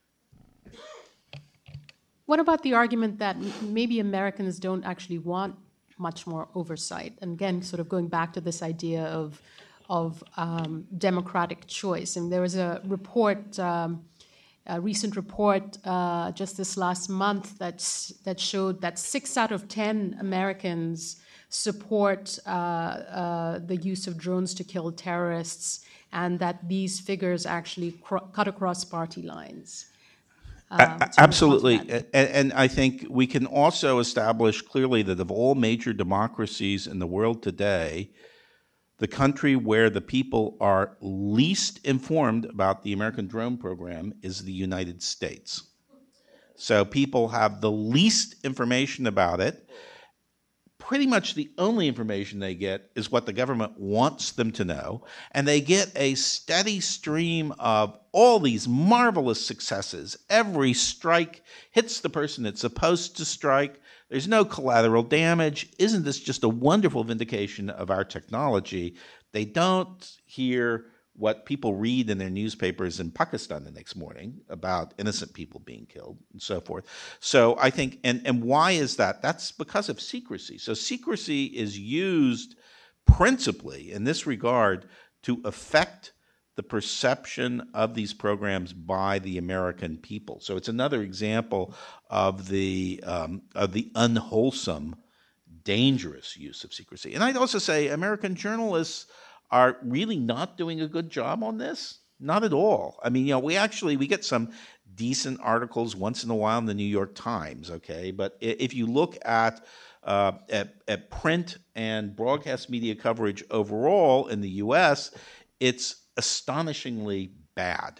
What about the argument that maybe Americans don't actually want much more oversight? And again, sort of going back to this idea of democratic choice. And there was a report, a recent report just this last month that showed that 6 out of 10 Americans support the use of drones to kill terrorists, and that these figures actually cut across party lines. Absolutely. And I think we can also establish clearly that of all major democracies in the world today, the country where the people are least informed about the American drone program is the United States. So people have the least information about it. Pretty much the only information they get is what the government wants them to know, and they get a steady stream of all these marvelous successes. Every strike hits the person it's supposed to strike. There's no collateral damage. Isn't this just a wonderful vindication of our technology? They don't hear what people read in their newspapers in Pakistan the next morning about innocent people being killed and so forth. So I think, and why is that? That's because of secrecy. So secrecy is used principally in this regard to affect the perception of these programs by the American people. So it's another example of the unwholesome dangerous use of secrecy. And I'd also say American journalists are really not doing a good job on this. Not at all. I mean, we get some decent articles once in a while in the New York Times, okay? But if you look at print and broadcast media coverage overall in the U.S., it's astonishingly bad.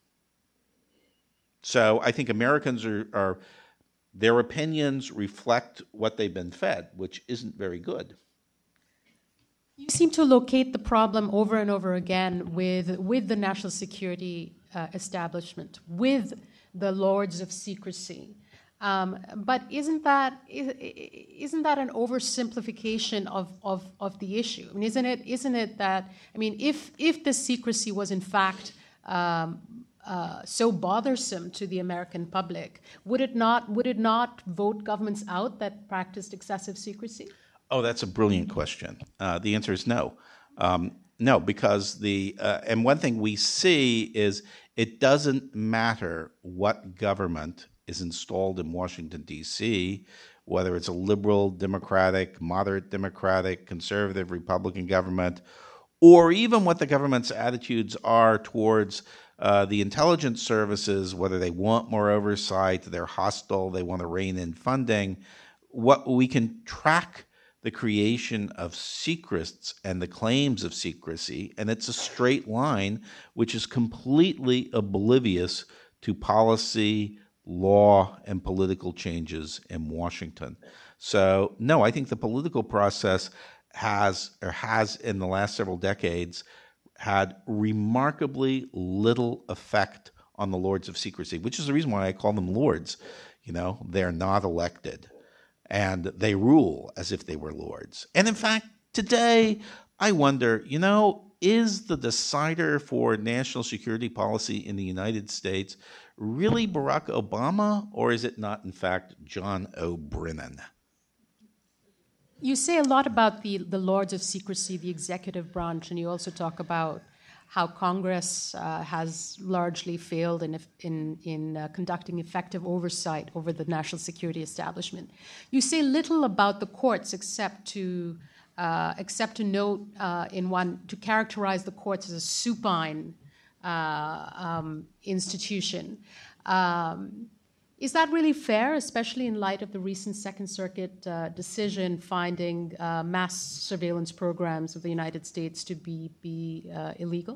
So I think Americans are their opinions reflect what they've been fed, which isn't very good. You seem to locate the problem over and over again with the national security establishment, with the lords of secrecy. But isn't that an oversimplification of the issue? I mean, isn't it that, I mean, if the secrecy was in fact so bothersome to the American public, would it not vote governments out that practiced excessive secrecy? Oh, that's a brilliant question. The answer is no. No, because and one thing we see is it doesn't matter what government is installed in Washington, D.C., whether it's a liberal, Democratic, moderate Democratic, conservative, Republican government, or even what the government's attitudes are towards the intelligence services, whether they want more oversight, they're hostile, they want to rein in funding. What we can track the creation of secrets and the claims of secrecy, and it's a straight line which is completely oblivious to policy, law, and political changes in Washington. So, no, I think the political process has in the last several decades had remarkably little effect on the lords of secrecy, which is the reason why I call them lords. They're not elected. And they rule as if they were lords. And in fact, today, I wonder, is the decider for national security policy in the United States really Barack Obama, or is it not, in fact, John O'Brien? You say a lot about the lords of secrecy, the executive branch, and you also talk about how Congress has largely failed in conducting effective oversight over the national security establishment. You say little about the courts except to note to characterize the courts as a supine institution. Is that really fair, especially in light of the recent Second Circuit decision finding mass surveillance programs of the United States to be illegal?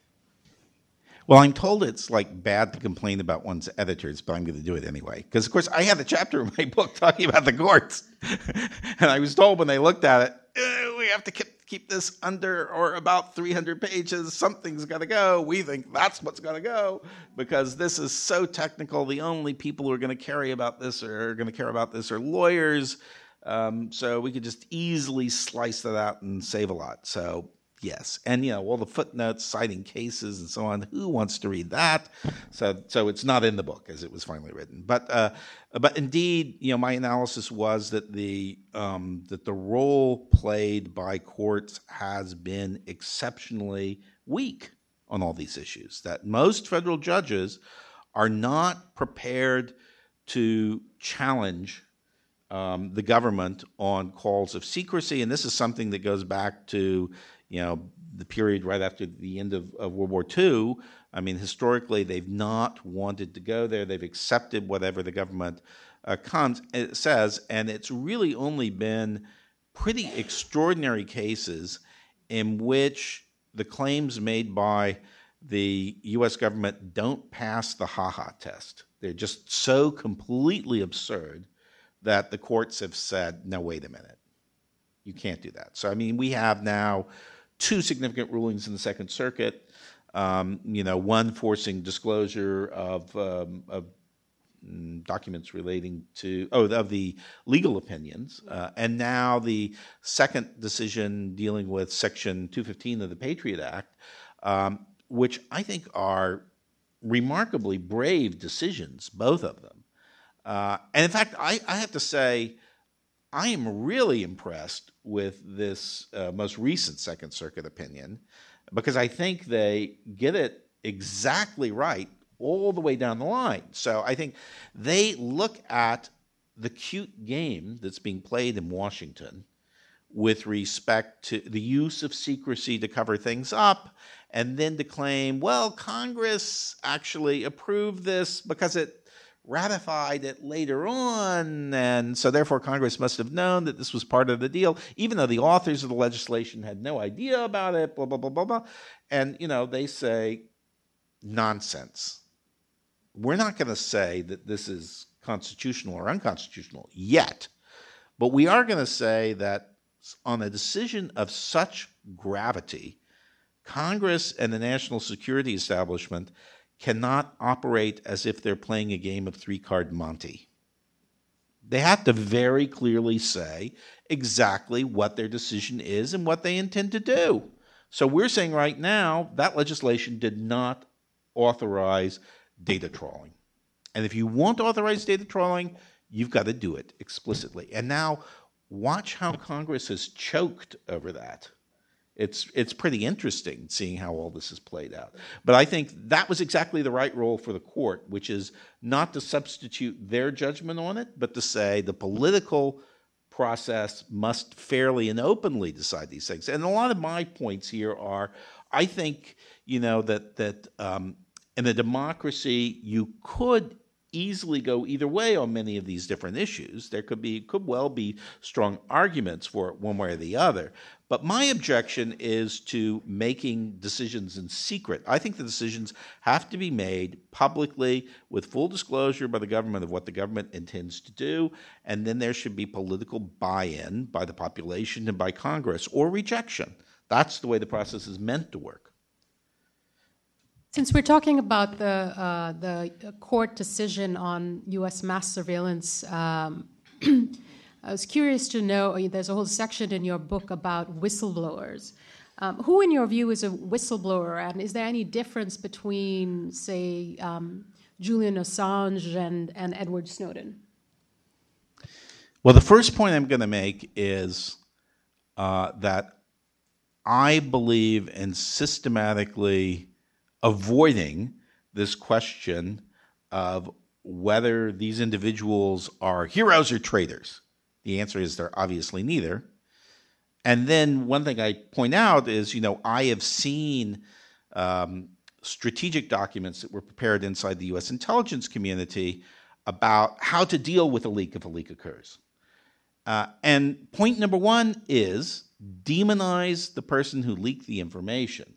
Well, I'm told it's bad to complain about one's editors, but I'm going to do it anyway. Because, of course, I had a chapter in my book talking about the courts. And I was told when they looked at it, we have to keep this under or about 300 pages. Something's got to go. We think that's what's going to go because this is so technical. The only people who are going to care about this are lawyers. So we could just easily slice that out and save a lot. So yes, and all the footnotes citing cases and so on. Who wants to read that? So it's not in the book as it was finally written. But indeed, my analysis was that the role played by courts has been exceptionally weak on all these issues. That most federal judges are not prepared to challenge the government on calls of secrecy, and this is something that goes back to the period right after the end of World War II. I mean, historically, they've not wanted to go there. They've accepted whatever the government says, and it's really only been pretty extraordinary cases in which the claims made by the U.S. government don't pass the ha-ha test. They're just so completely absurd that the courts have said, no, wait a minute. You can't do that. So, I mean, we have now 2 significant rulings in the Second Circuit, one forcing disclosure of documents relating to, of the legal opinions, and now the second decision dealing with Section 215 of the Patriot Act, which I think are remarkably brave decisions, both of them. And in fact, I have to say, I am really impressed with this most recent Second Circuit opinion because I think they get it exactly right all the way down the line. So I think they look at the cute game that's being played in Washington with respect to the use of secrecy to cover things up, and then to claim, well, Congress actually approved this because it ratified it later on, and so therefore Congress must have known that this was part of the deal, even though the authors of the legislation had no idea about it, blah, blah, blah, blah, blah. And, they say, nonsense. We're not going to say that this is constitutional or unconstitutional yet, but we are going to say that on a decision of such gravity, Congress and the national security establishment cannot operate as if they're playing a game of three-card Monte. They have to very clearly say exactly what their decision is and what they intend to do. So we're saying right now that legislation did not authorize data trawling. And if you want to authorize data trawling, you've got to do it explicitly. And now watch how Congress has choked over that. It's pretty interesting seeing how all this is played out. But I think that was exactly the right role for the court, which is not to substitute their judgment on it, but to say the political process must fairly and openly decide these things. And a lot of my points here are, I think, that in a democracy, you could easily go either way on many of these different issues. There could well be strong arguments for it one way or the other. But my objection is to making decisions in secret. I think the decisions have to be made publicly with full disclosure by the government of what the government intends to do, and then there should be political buy-in by the population and by Congress, or rejection. That's the way the process is meant to work. Since we're talking about the court decision on U.S. mass surveillance, I was curious to know, there's a whole section in your book about whistleblowers. Who, in your view, is a whistleblower, and is there any difference between, say, Julian Assange and Edward Snowden? Well, the first point I'm going to make is that I believe in systematically avoiding this question of whether these individuals are heroes or traitors. The answer is they're obviously neither. And then one thing I point out is, I have seen strategic documents that were prepared inside the U.S. intelligence community about how to deal with a leak if a leak occurs. And point number one is demonize the person who leaked the information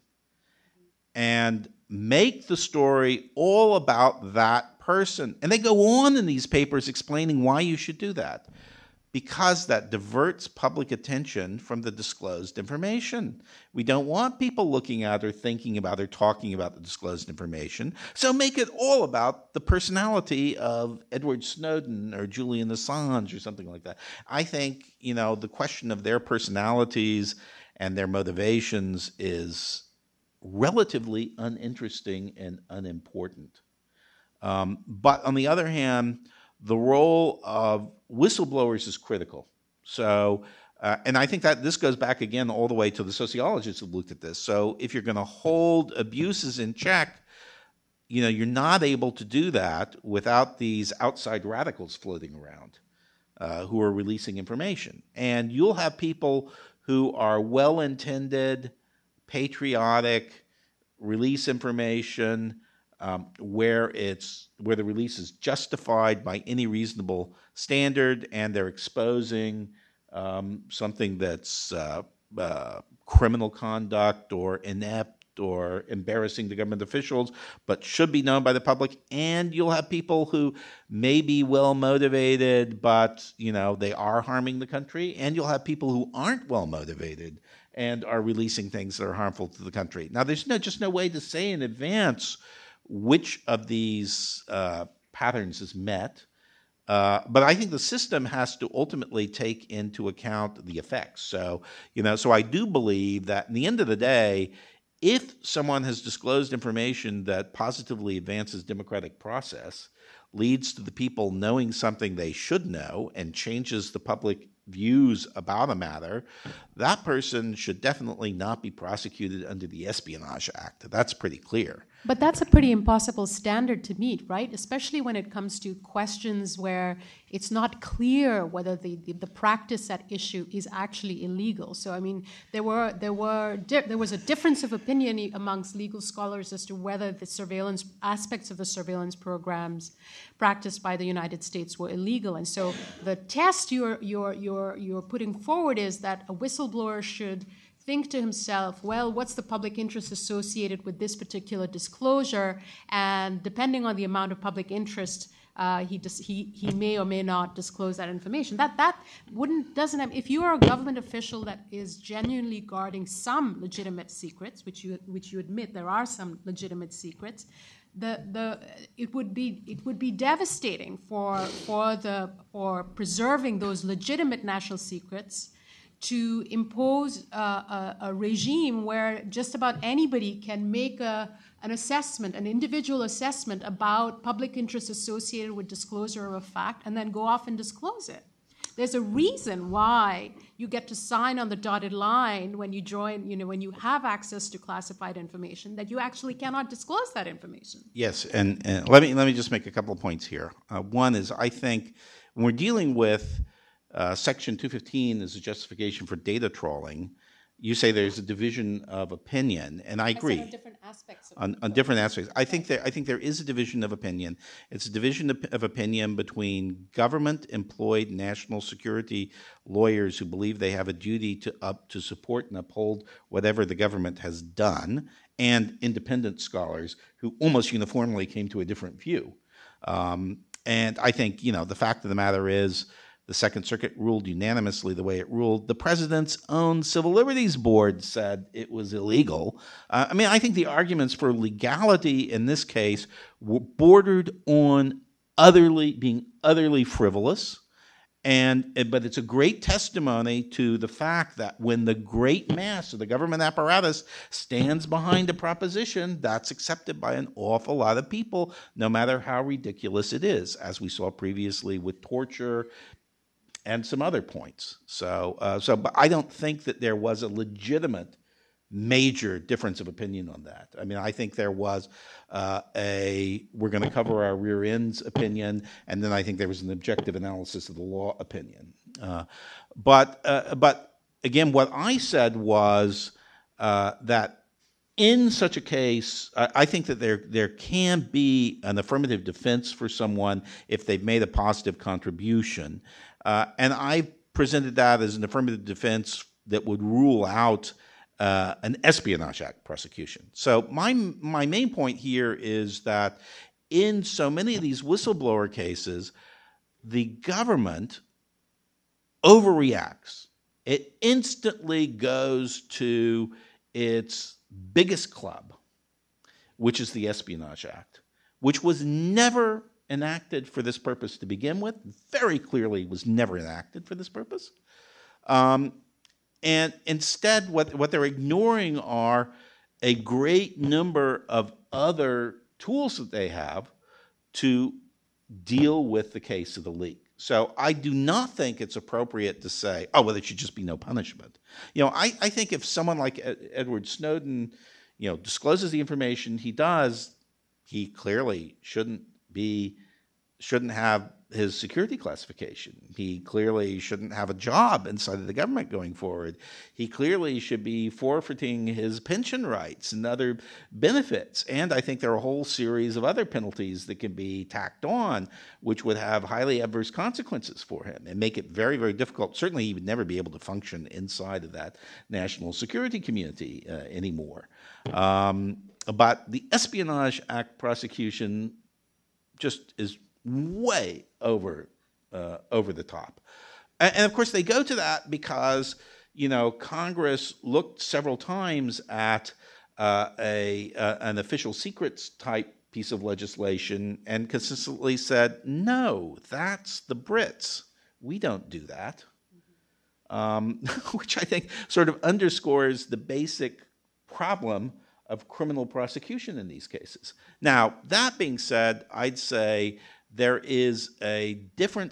and make the story all about that person. And they go on in these papers explaining why you should do that, because that diverts public attention from the disclosed information. We don't want people looking at or thinking about or talking about the disclosed information, so make it all about the personality of Edward Snowden or Julian Assange or something like that. I think, the question of their personalities and their motivations is relatively uninteresting and unimportant. But on the other hand, the role of whistleblowers is critical. So, and I think that this goes back again all the way to the sociologists who looked at this. So if you're going to hold abuses in check, you're not able to do that without these outside radicals floating around who are releasing information. And you'll have people who are well-intended, patriotic, release information where the release is justified by any reasonable standard, and they're exposing something that's criminal conduct or inept or embarrassing to government officials, but should be known by the public. And you'll have people who may be well motivated, but they are harming the country. And you'll have people who aren't well motivated and are releasing things that are harmful to the country. Now, there's just no way to say in advance which of these patterns is met, but I think the system has to ultimately take into account the effects. So, so I do believe that in the end of the day, if someone has disclosed information that positively advances democratic process, leads to the people knowing something they should know, and changes the public views about a matter, that person should definitely not be prosecuted under the Espionage Act. That's pretty clear. But that's a pretty impossible standard to meet, right? Especially when it comes to questions where it's not clear whether the practice at issue is actually illegal. So, I mean, there was a difference of opinion amongst legal scholars as to whether the surveillance aspects of the surveillance programs practiced by the United States were illegal. And so, the test you're putting forward is that a whistleblower should think to himself, well, what's the public interest associated with this particular disclosure? And depending on the amount of public interest, he may or may not disclose that information. Doesn't have. If you are a government official that is genuinely guarding some legitimate secrets, which you admit there are some legitimate secrets, it would be devastating for preserving those legitimate national secrets to impose a regime where just about anybody can make an assessment, an individual assessment about public interest associated with disclosure of a fact, and then go off and disclose it. There's a reason why you get to sign on the dotted line when you join, when you have access to classified information, that you actually cannot disclose that information. Yes, and let me just make a couple of points here. One is, I think when we're dealing with Section 215 is a justification for data trawling. You say there's a division of opinion, and I agree. On different aspects. On different aspects. I think there is a division of opinion. It's a division of opinion between government-employed national security lawyers who believe they have a duty to support and uphold whatever the government has done, and independent scholars who almost uniformly came to a different view. And I think, the fact of the matter is, the Second Circuit ruled unanimously the way it ruled. The president's own Civil Liberties Board said it was illegal. I think the arguments for legality in this case were bordered on being utterly frivolous. But it's a great testimony to the fact that when the great mass of the government apparatus stands behind a proposition, that's accepted by an awful lot of people, no matter how ridiculous it is, as we saw previously with torture and some other points. But I don't think that there was a legitimate major difference of opinion on that. I think there was we're going to cover our rear ends opinion, and then I think there was an objective analysis of the law opinion. But again, what I said was that in such a case, I think that there can be an affirmative defense for someone if they've made a positive contribution. And I presented that as an affirmative defense that would rule out an Espionage Act prosecution. So my main point here is that in so many of these whistleblower cases, the government overreacts. It instantly goes to its biggest club, which is the Espionage Act, which was never enacted for this purpose to begin with. Very clearly was never enacted for this purpose. And instead, what they're ignoring are a great number of other tools that they have to deal with the case of the leak. So I do not think it's appropriate to say, there should just be no punishment. I think if someone like Edward Snowden, discloses the information he does, he clearly shouldn't have his security classification. He clearly shouldn't have a job inside of the government going forward. He clearly should be forfeiting his pension rights and other benefits. And I think there are a whole series of other penalties that can be tacked on, which would have highly adverse consequences for him and make it very, very difficult. Certainly, he would never be able to function inside of that national security community anymore. But the Espionage Act prosecution just is way over the top. And of course, they go to that because, Congress looked several times at an official secrets type piece of legislation and consistently said, no, that's the Brits. We don't do that. Which I think sort of underscores the basic problem of criminal prosecution in these cases. Now, that being said, I'd say there is a different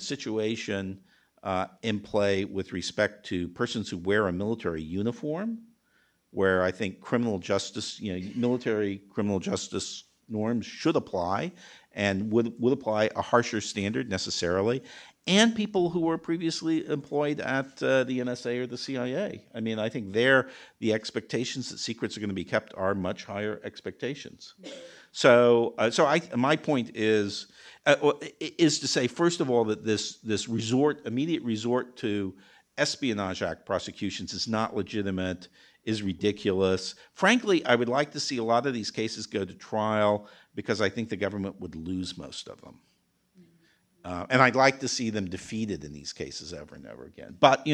situation in play with respect to persons who wear a military uniform where I think criminal justice, military criminal justice norms should apply and would apply a harsher standard necessarily, and people who were previously employed at the NSA or the CIA. I mean, I think the expectations that secrets are going to be kept are much higher expectations. So my point is to say, first of all, that this immediate resort to Espionage Act prosecutions is not legitimate, is ridiculous. Frankly, I would like to see a lot of these cases go to trial because I think the government would lose most of them. And I'd like to see them defeated in these cases over and over again. But,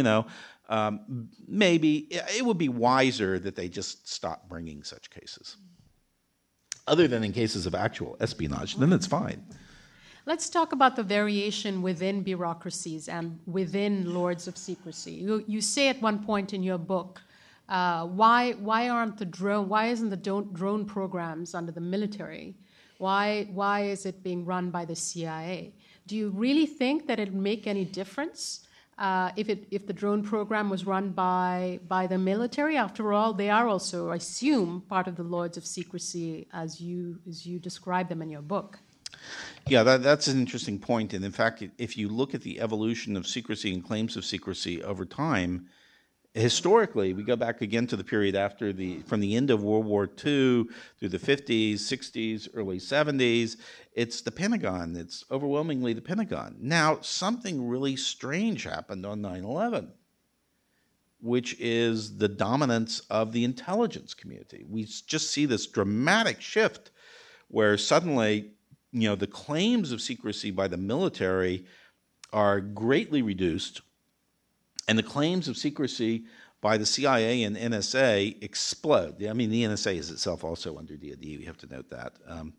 maybe it would be wiser that they just stop bringing such cases. Other than in cases of actual espionage, then it's fine. Let's talk about the variation within bureaucracies and within lords of secrecy. You say at one point in your book, why isn't the drone programs under the military? Why is it being run by the CIA? Do you really think that it would make any difference if the drone program was run by the military? After all, they are also, I assume, part of the lords of secrecy as you describe them in your book. Yeah, that's an interesting point. And in fact, if you look at the evolution of secrecy and claims of secrecy over time, historically, we go back again to the period from the end of World War II through the 50s, 60s, early 70s. It's the Pentagon. It's overwhelmingly the Pentagon. Now, something really strange happened on 9/11, which is the dominance of the intelligence community. We just see this dramatic shift where suddenly, the claims of secrecy by the military are greatly reduced, and the claims of secrecy by the CIA and NSA explode. I mean, the NSA is itself also under DoD. We have to note that.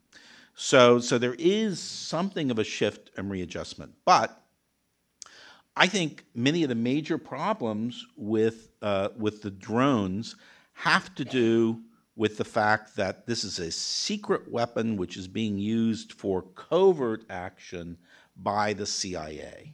So there is something of a shift and readjustment. But I think many of the major problems with the drones have to do with the fact that this is a secret weapon which is being used for covert action by the CIA.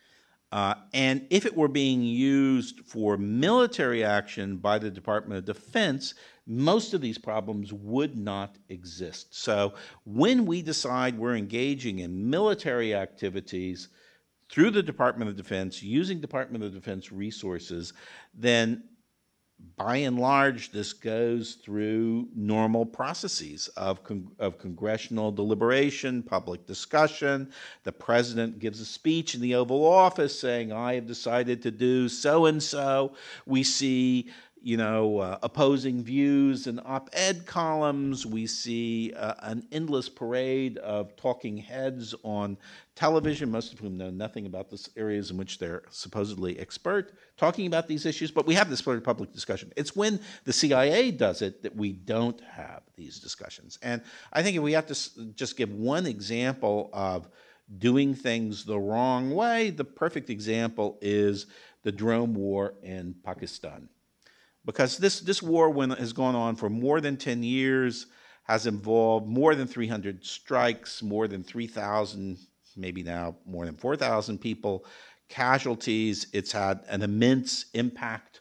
And if it were being used for military action by the Department of Defense, most of these problems would not exist. So when we decide we're engaging in military activities through the Department of Defense, using Department of Defense resources, then by and large, this goes through normal processes of congressional deliberation, public discussion. The president gives a speech in the Oval Office saying, I have decided to do so-and-so. We see, opposing views in op-ed columns. We see an endless parade of talking heads on television, most of whom know nothing about the areas in which they're supposedly expert, talking about these issues, but we have this sort of public discussion. It's when the CIA does it that we don't have these discussions. And I think if we have to just give one example of doing things the wrong way, the perfect example is the drone war in Pakistan. Because this war, when it has gone on for more than 10 years, has involved more than 300 strikes, more than 3,000, maybe now more than 4,000 people, casualties. It's had an immense impact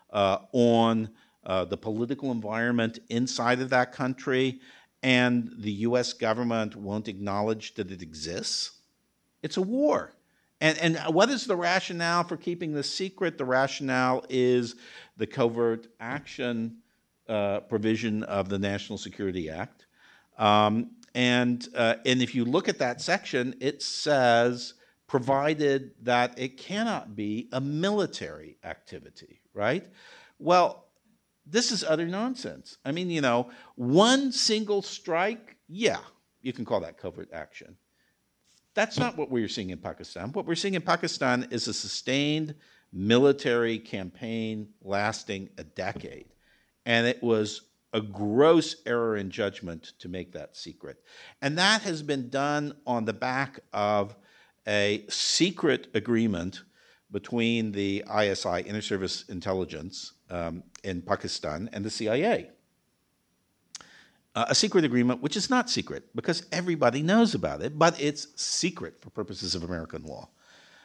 on the political environment inside of that country, and the U.S. government won't acknowledge that it exists. It's a war. And what is the rationale for keeping this secret? The rationale is the covert action provision of the National Security Act. And if you look at that section, it says, provided that it cannot be a military activity, right? Well, this is utter nonsense. I mean, one single strike, yeah, you can call that covert action. That's not what we're seeing in Pakistan. What we're seeing in Pakistan is a sustained military campaign lasting a decade. And it was a gross error in judgment to make that secret. And that has been done on the back of a secret agreement between the ISI, Inter-Service Intelligence, in Pakistan and the CIA. A secret agreement which is not secret because everybody knows about it, but it's secret for purposes of American law.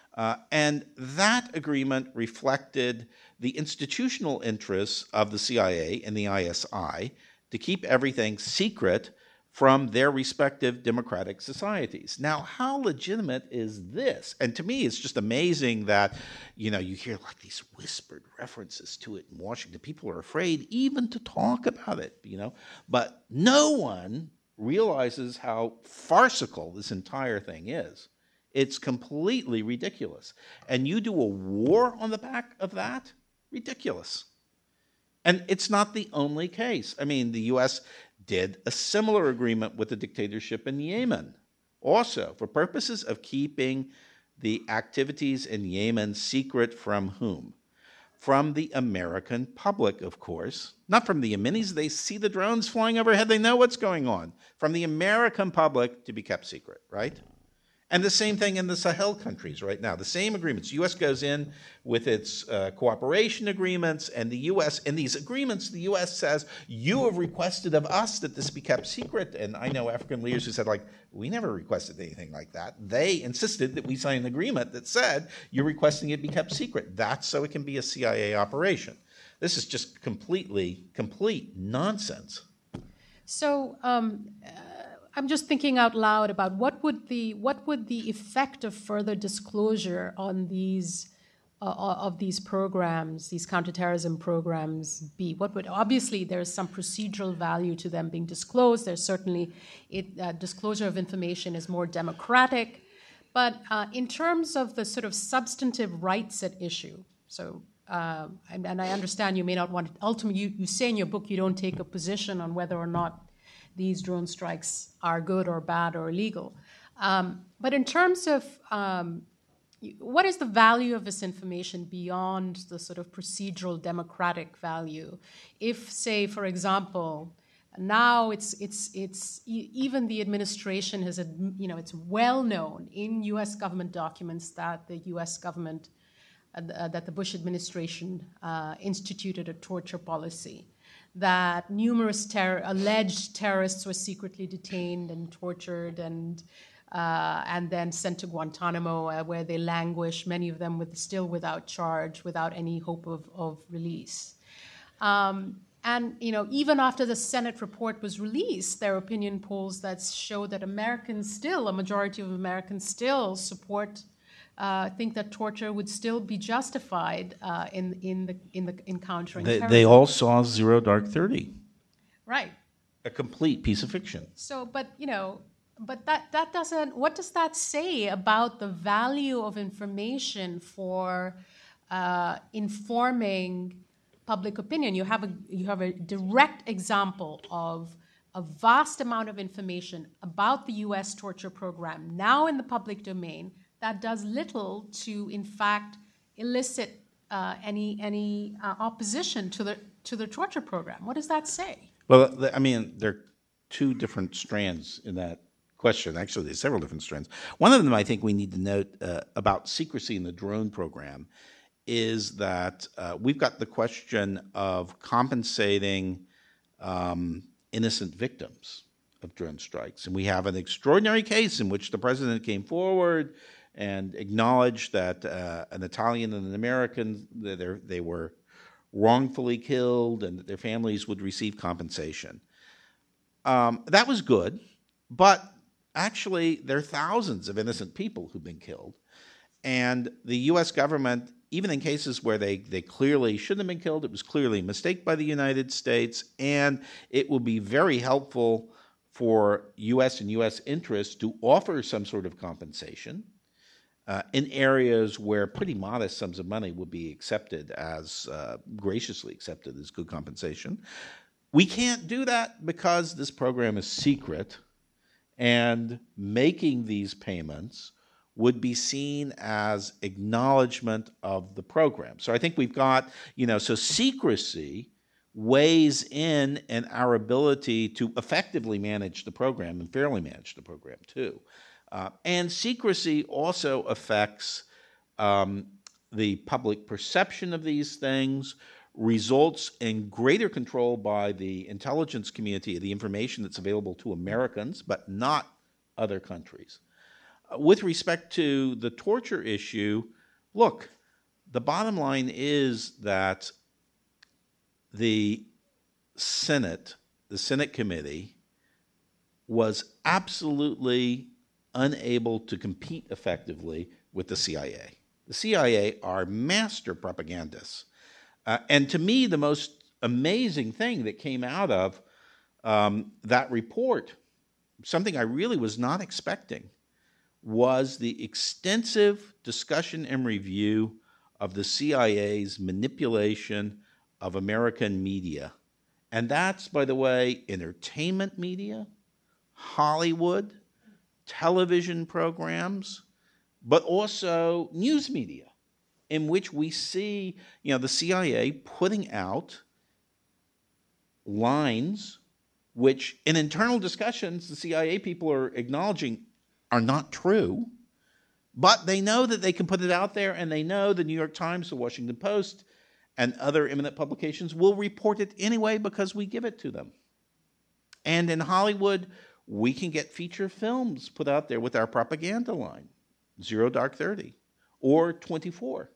And that agreement reflected the institutional interests of the CIA and the ISI to keep everything secret from their respective democratic societies. Now, how legitimate is this? And to me, it's just amazing that, you hear like these whispered references to it in Washington. People are afraid even to talk about it, But no one realizes how farcical this entire thing is. It's completely ridiculous. And you do a war on the back of that? Ridiculous. And it's not the only case. I mean, the U.S. did a similar agreement with the dictatorship in Yemen, also for purposes of keeping the activities in Yemen secret from whom? From the American public, of course. Not from the Yemenis. They see the drones flying overhead. They know what's going on. From the American public to be kept secret, right? And the same thing in the Sahel countries right now. The same agreements. The U.S. goes in with its cooperation agreements, and the U.S. in these agreements, the U.S. says, you have requested of us that this be kept secret. And I know African leaders who said, we never requested anything like that. They insisted that we sign an agreement that said, you're requesting it be kept secret. That's so it can be a CIA operation. This is just complete nonsense. So, I'm just thinking out loud about what would the effect of further disclosure on these of these programs, these counterterrorism programs, be? Obviously there's some procedural value to them being disclosed. There's certainly disclosure of information is more democratic, but in terms of the sort of substantive rights at issue. So, and I understand you may not want to. Ultimately, you say in your book you don't take a position on whether or not these drone strikes are good or bad or illegal. But in terms of what is the value of this information beyond the sort of procedural democratic value? If, say, for example, now it's even the administration has, it's well known in U.S. government documents that the U.S. government, that the Bush administration instituted a torture policy, that numerous alleged terrorists were secretly detained and tortured and then sent to Guantanamo, where they languish, many of them still without charge, without any hope of release. And even after the Senate report was released, there are opinion polls that show that a majority of Americans still think that torture would still be justified in countering terrorism. They all saw Zero Dark 30. Right. A complete piece of fiction. So, but that doesn't. What does that say about the value of information for informing public opinion? You have a direct example of a vast amount of information about the U.S. torture program now in the public domain that does little to, in fact, elicit any opposition to the torture program. What does that say? Well, there are two different strands in that question. Actually, there's several different strands. One of them I think we need to note about secrecy in the drone program is that we've got the question of compensating innocent victims of drone strikes. And we have an extraordinary case in which the president came forward and acknowledged that an Italian and an American, they were wrongfully killed and that their families would receive compensation. That was good, but actually there are thousands of innocent people who've been killed. And the U.S. government, even in cases where they clearly shouldn't have been killed, it was clearly a mistake by the United States, and it will be very helpful for U.S. and U.S. interests to offer some sort of compensation in areas where pretty modest sums of money would be accepted as, graciously accepted as good compensation. We can't do that because this program is secret, and making these payments would be seen as acknowledgement of the program. So I think we've got, so secrecy weighs in our ability to effectively manage the program and fairly manage the program too. And secrecy also affects the public perception of these things, results in greater control by the intelligence community of the information that's available to Americans, but not other countries. with respect to the torture issue, look, the bottom line is that the Senate committee was absolutely unable to compete effectively with the CIA. The CIA are master propagandists. And to me, the most amazing thing that came out of that report, something I really was not expecting, was the extensive discussion and review of the CIA's manipulation of American media. And that's, by the way, entertainment media, Hollywood, television programs, but also news media, in which we see, the CIA putting out lines which, in internal discussions, the CIA people are acknowledging are not true, but they know that they can put it out there, and they know the New York Times, the Washington Post, and other eminent publications will report it anyway because we give it to them. And in Hollywood, we can get feature films put out there with our propaganda line, Zero Dark 30 or 24.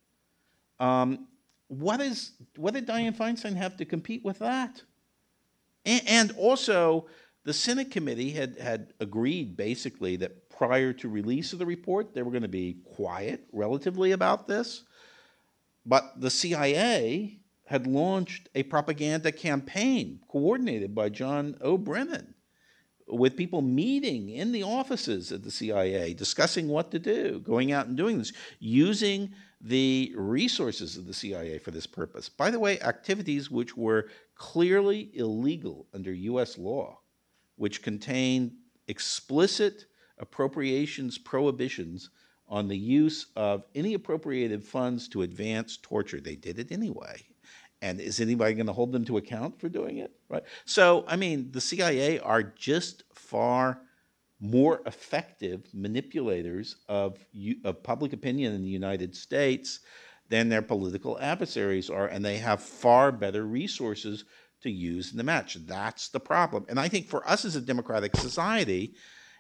What did Dianne Feinstein have to compete with that? And also, the Senate committee had agreed basically that prior to release of the report, they were going to be quiet relatively about this. But the CIA had launched a propaganda campaign coordinated by John O'Brennan, with people meeting in the offices at the CIA, discussing what to do, going out and doing this, using the resources of the CIA for this purpose. By the way, activities which were clearly illegal under U.S. law, which contained explicit appropriations prohibitions on the use of any appropriated funds to advance torture. They did it anyway. And is anybody going to hold them to account for doing it? Right? So, the CIA are just far more effective manipulators of public opinion in the United States than their political adversaries are, and they have far better resources to use in the match. That's the problem. And I think for us as a democratic society,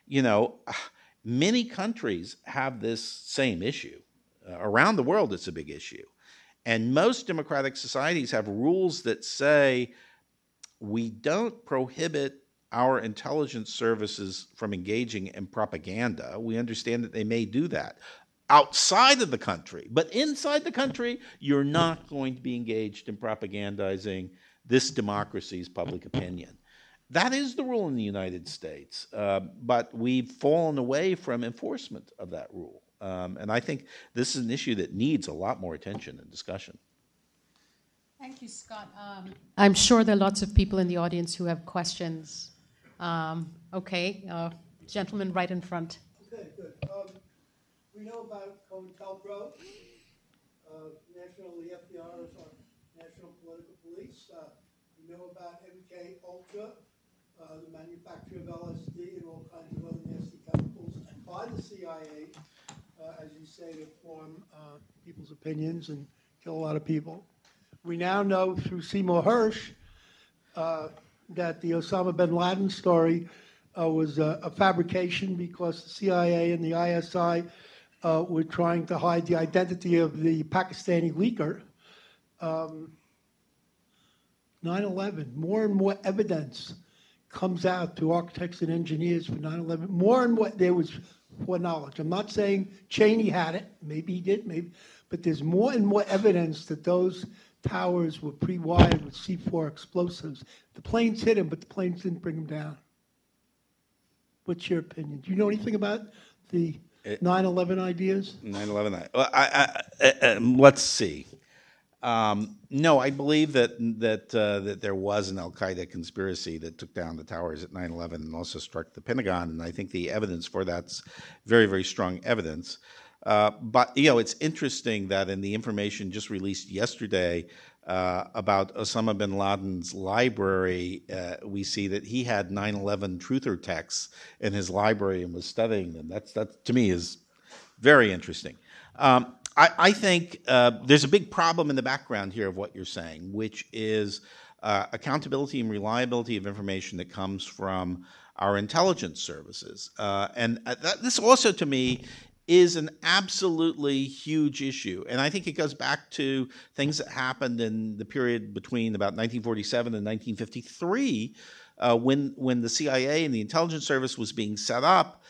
many countries have this same issue. Around the world, it's a big issue. And most democratic societies have rules that say we don't prohibit our intelligence services from engaging in propaganda. We understand that they may do that outside of the country. But inside the country, you're not going to be engaged in propagandizing this democracy's public opinion. That is the rule in the United States, but we've fallen away from enforcement of that rule. And I think this is an issue that needs a lot more attention and discussion. Thank you, Scott. I'm sure there are lots of people in the audience who have questions. Gentleman right in front. Okay, good. We know about COINTELPRO, the FDR is our national political police. We know about MK Ultra, the manufacture of LSD and all kinds of other nasty chemicals by the CIA, as you say, to form people's opinions and kill a lot of people. We now know through Seymour Hersh that the Osama bin Laden story was a fabrication because the CIA and the ISI were trying to hide the identity of the Pakistani leaker. 9/11, more and more evidence comes out to architects and engineers for 9/11. More and more, there was foreknowledge. I'm not saying Cheney had it. Maybe he did, maybe. But there's more and more evidence that those towers were pre-wired with C4 explosives. The planes hit him, but the planes didn't bring him down. What's your opinion? Do you know anything about the 9/11 ideas? 9/11. Let's see. No, I believe that there was an Al-Qaeda conspiracy that took down the towers at 9/11 and also struck the Pentagon, and I think the evidence for that's very, very strong evidence. But it's interesting that in the information just released yesterday about Osama bin Laden's library, we see that he had 9/11 truther texts in his library and was studying them. That to me is very interesting. I think there's a big problem in the background here of what you're saying, which is accountability and reliability of information that comes from our intelligence services. This also, to me, is an absolutely huge issue. And I think it goes back to things that happened in the period between about 1947 and 1953, when the CIA and the intelligence service was being set up.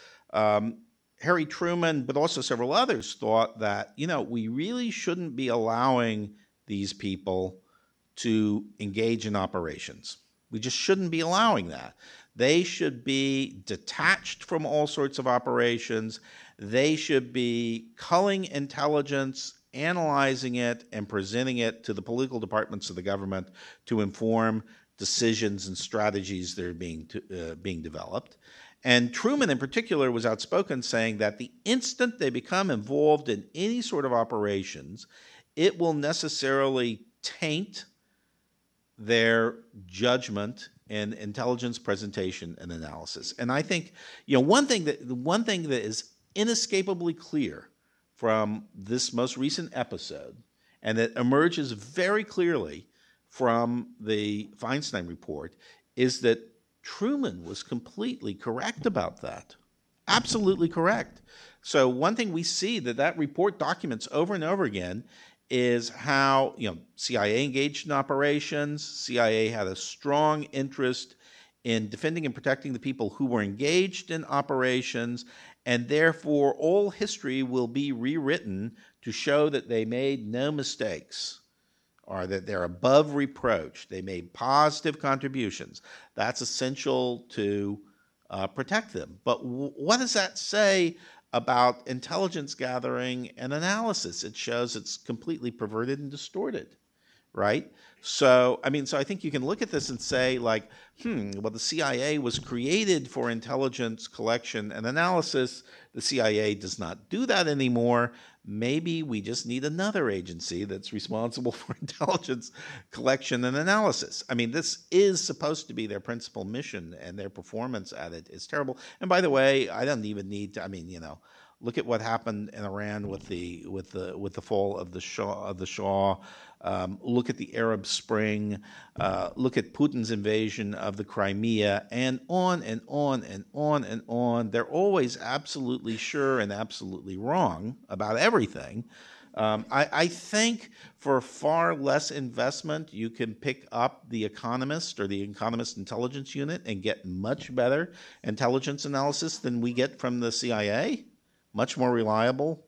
Harry Truman, but also several others, thought that, we really shouldn't be allowing these people to engage in operations. We just shouldn't be allowing that. They should be detached from all sorts of operations. They should be culling intelligence, analyzing it, and presenting it to the political departments of the government to inform decisions and strategies that are being developed. And Truman, in particular, was outspoken, saying that the instant they become involved in any sort of operations, it will necessarily taint their judgment in intelligence presentation and analysis. And I think, one thing that is inescapably clear from this most recent episode, and that emerges very clearly from the Feinstein report, is that Truman was completely correct about that. Absolutely correct. So one thing we see that report documents over and over again is how, CIA engaged in operations. CIA had a strong interest in defending and protecting the people who were engaged in operations, and therefore all history will be rewritten to show that they made no mistakes, or that they're above reproach. They made positive contributions. That's essential to protect them. But what does that say about intelligence gathering and analysis? It shows it's completely perverted and distorted, right? So I think you can look at this and say, well, the CIA was created for intelligence collection and analysis. The CIA does not do that anymore. Maybe we just need another agency that's responsible for intelligence collection and analysis. This is supposed to be their principal mission, and their performance at it is terrible. And by the way, I don't even need to, look at what happened in Iran with the fall of the Shah. Look at the Arab Spring. Look at Putin's invasion of the Crimea, and on and on and on and on. They're always absolutely sure and absolutely wrong about everything. I think for far less investment, you can pick up The Economist or the Economist Intelligence Unit and get much better intelligence analysis than we get from the CIA. Much more reliable.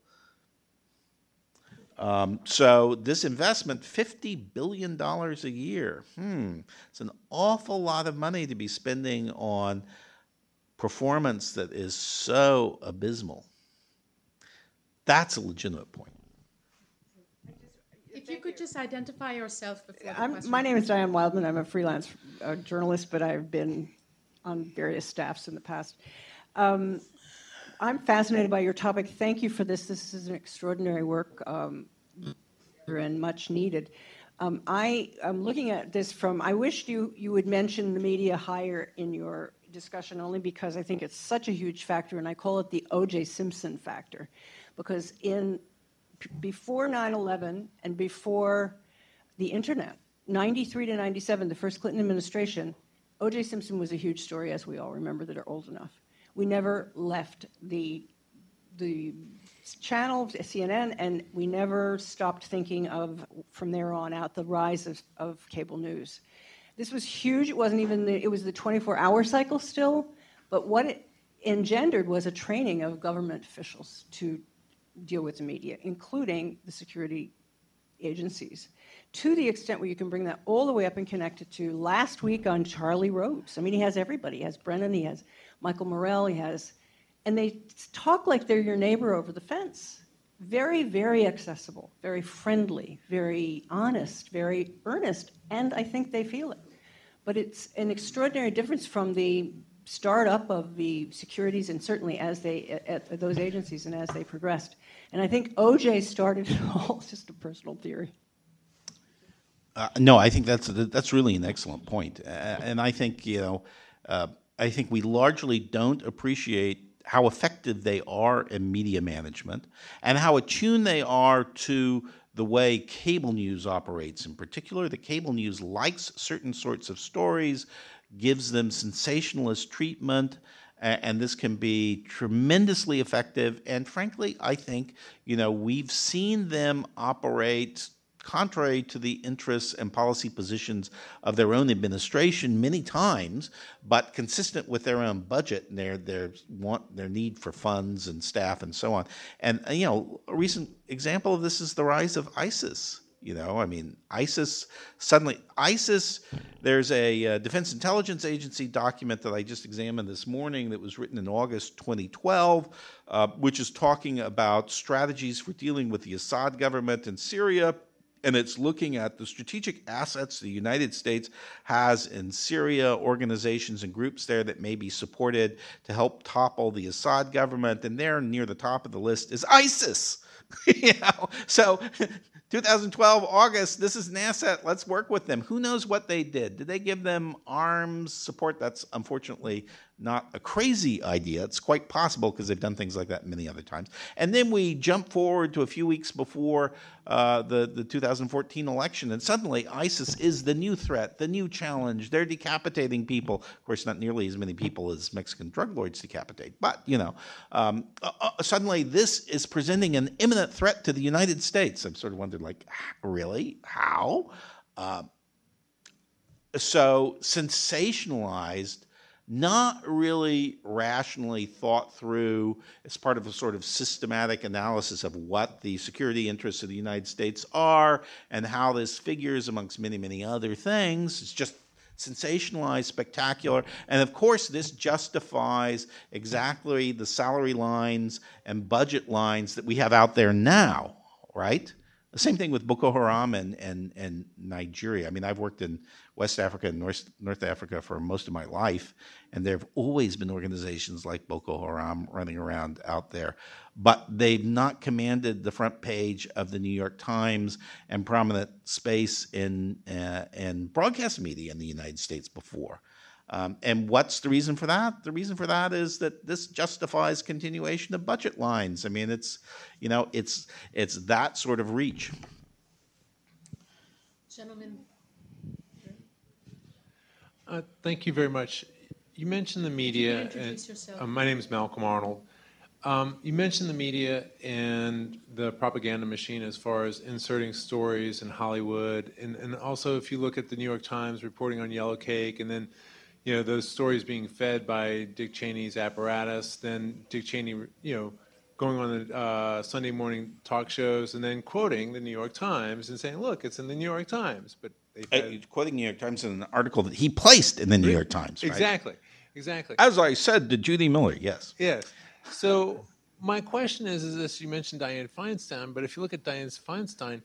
So this investment, $50 billion a year, it's an awful lot of money to be spending on performance that is so abysmal. That's a legitimate point. If you could just identify yourself before the question. My name is Diane Wildman. I'm a freelance journalist, but I've been on various staffs in the past. I'm fascinated by your topic. Thank you for this. This is an extraordinary work and much needed. I am looking at this from, I wished you would mention the media higher in your discussion, only because I think it's such a huge factor, and I call it the O.J. Simpson factor. Because before 9/11 and before the internet, 93 to 97, the first Clinton administration, O.J. Simpson was a huge story, as we all remember that are old enough. We never left the channel, CNN, and we never stopped thinking of, from there on out, the rise of cable news. This was huge. It wasn't even it was the 24-hour cycle still, but what it engendered was a training of government officials to deal with the media, including the security agencies, to the extent where you can bring that all the way up and connect it to last week on Charlie Rose. He has everybody. He has Brennan, he has Michael Morell, and they talk like they're your neighbor over the fence. Very, very accessible, very friendly, very honest, very earnest, and I think they feel it. But it's an extraordinary difference from the startup of the securities, and certainly as at those agencies and as they progressed. And I think O.J. started it all. It's just a personal theory. No, I think that's really an excellent point, and I think I think we largely don't appreciate how effective they are in media management and how attuned they are to the way cable news operates. In particular, the cable news likes certain sorts of stories. gives them sensationalist treatment, and this can be tremendously effective. And frankly, I think, we've seen them operate contrary to the interests and policy positions of their own administration many times, but consistent with their own budget and their need for funds and staff and so on. And a recent example of this is the rise of ISIS. ISIS, there's a Defense Intelligence Agency document that I just examined this morning that was written in August 2012, which is talking about strategies for dealing with the Assad government in Syria. And it's looking at the strategic assets the United States has in Syria, organizations and groups there that may be supported to help topple the Assad government. And there, near the top of the list, is ISIS. So 2012, August, this is an asset. Let's work with them. Who knows what they did? Did they give them arms support? That's unfortunately not a crazy idea. It's quite possible because they've done things like that many other times. And then we jump forward to a few weeks before the 2014 election, and suddenly ISIS is the new threat, the new challenge. They're decapitating people. Of course, not nearly as many people as Mexican drug lords decapitate. But, suddenly this is presenting an imminent threat to the United States. I've sort of wondered, really? How? So sensationalized, not really rationally thought through as part of a sort of systematic analysis of what the security interests of the United States are and how this figures amongst many, many other things. It's just sensationalized, spectacular. And of course, this justifies exactly the salary lines and budget lines that we have out there now, right? The same thing with Boko Haram and Nigeria. I've worked in West Africa and North Africa for most of my life, and there have always been organizations like Boko Haram running around out there. But they've not commanded the front page of the New York Times and prominent space in broadcast media in the United States before. And what's the reason for that? The reason for that is that this justifies continuation of budget lines. It's that sort of reach. Gentlemen. Thank you very much. You mentioned the media. Introduce yourself. My name is Malcolm Arnold. You mentioned the media and the propaganda machine as far as inserting stories in Hollywood. And also, if you look at the New York Times reporting on Yellow Cake, and then those stories being fed by Dick Cheney's apparatus, then Dick Cheney, going on the Sunday morning talk shows and then quoting the New York Times and saying, look, it's in the New York Times. But quoting New York Times in an article that he placed in the New York Times, right? Exactly. As I said to Judy Miller, yes. Yes. So my question is this, you mentioned Dianne Feinstein, but if you look at Dianne Feinstein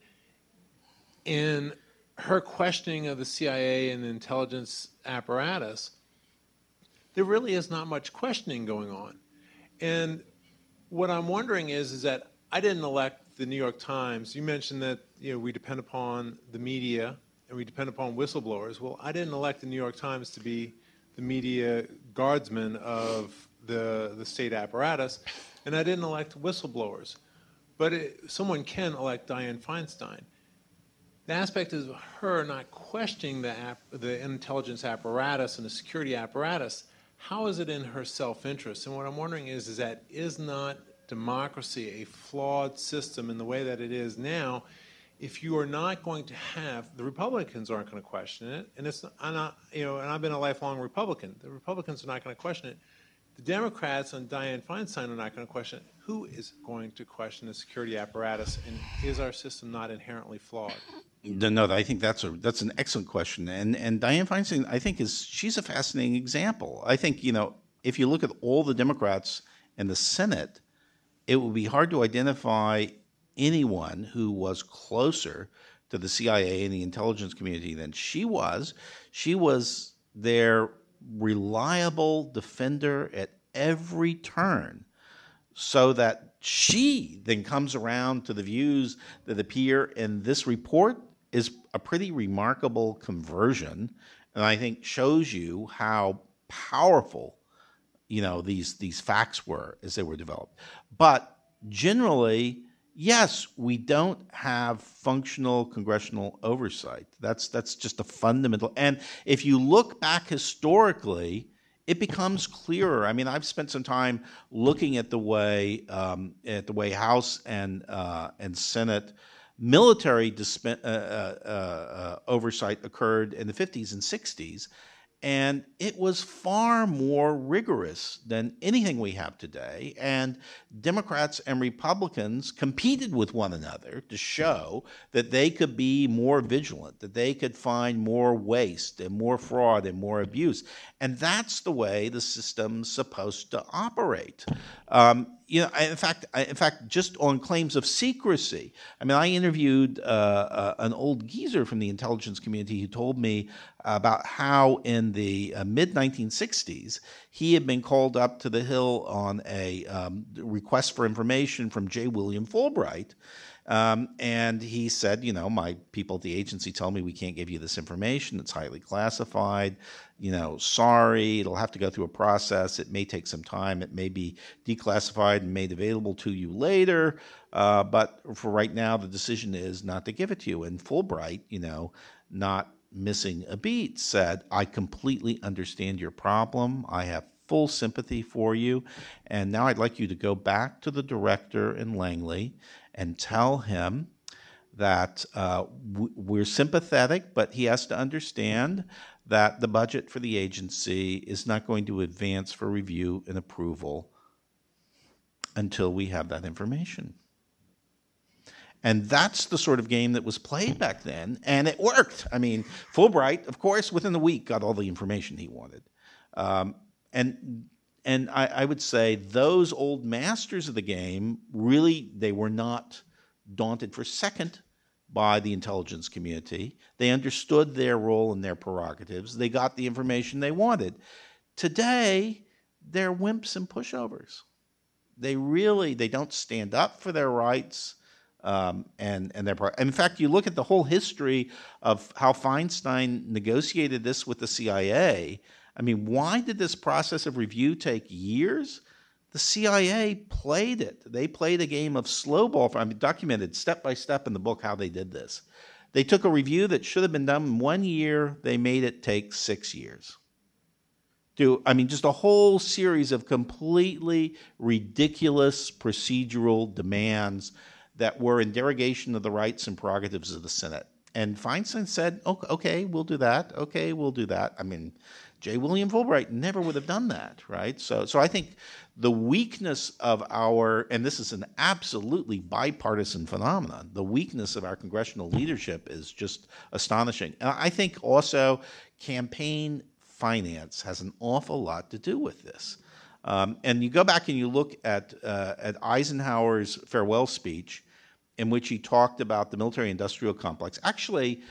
and her questioning of the CIA and the intelligence apparatus, there really is not much questioning going on. And what I'm wondering is that I didn't elect the New York Times. You mentioned that we depend upon the media and we depend upon whistleblowers. Well, I didn't elect the New York Times to be the media guardsman of the state apparatus, and I didn't elect whistleblowers. But someone can elect Dianne Feinstein. The aspect is her not questioning the intelligence apparatus and the security apparatus. How is it in her self-interest? And what I'm wondering is that is not democracy a flawed system in the way that it is now? If you are not going to have, the Republicans aren't going to question it, and and I've been a lifelong Republican. The Republicans are not going to question it. The Democrats and Dianne Feinstein are not going to question it. Who is going to question the security apparatus, and is our system not inherently flawed? No, I think that's an excellent question, and Dianne Feinstein, I think she's a fascinating example. I think if you look at all the Democrats in the Senate, it would be hard to identify anyone who was closer to the CIA and the intelligence community than she was. She was their reliable defender at every turn, so that she then comes around to the views that appear in this report is a pretty remarkable conversion, and I think shows you how powerful these facts were as they were developed. But generally, yes, we don't have functional congressional oversight. That's just a fundamental. And if you look back historically, it becomes clearer. I mean, I've spent some time looking at the way House and Senate military oversight occurred in the 50s and 60s. And it was far more rigorous than anything we have today. And Democrats and Republicans competed with one another to show that they could be more vigilant, that they could find more waste and more fraud and more abuse. And that's the way the system's supposed to operate. In fact, just on claims of secrecy, I mean, I interviewed an old geezer from the intelligence community who told me about how in the mid-1960s he had been called up to the Hill on a request for information from J. William Fulbright. And he said, my people at the agency tell me we can't give you this information. It's highly classified. Sorry, it'll have to go through a process. It may take some time. It may be declassified and made available to you later. But for right now, the decision is not to give it to you. And Fulbright, not missing a beat, said, I completely understand your problem. I have full sympathy for you. And now I'd like you to go back to the director in Langley and tell him that we're sympathetic, but he has to understand that the budget for the agency is not going to advance for review and approval until we have that information. And that's the sort of game that was played back then, and it worked. I mean, Fulbright, of course, within a week got all the information he wanted. And I would say those old masters of the game, really, they were not daunted for a second by the intelligence community. They understood their role and their prerogatives. They got the information they wanted. Today, they're wimps and pushovers. They don't stand up for their rights. In fact, you look at the whole history of how Feinstein negotiated this with the CIA. I mean, why did this process of review take years? The CIA played it. They played a game of slow ball. Documented step by step in the book how they did this. They took a review that should have been done in 1 year. They made it take 6 years. Just a whole series of completely ridiculous procedural demands that were in derogation of the rights and prerogatives of the Senate. And Feinstein said, okay, we'll do that. Okay, we'll do that. I mean, J. William Fulbright never would have done that, right? So I think the weakness of and this is an absolutely bipartisan phenomenon, the weakness of our congressional leadership is just astonishing. And I think also campaign finance has an awful lot to do with this. And you go back and you look at Eisenhower's farewell speech, in which he talked about the military-industrial complex. Actually,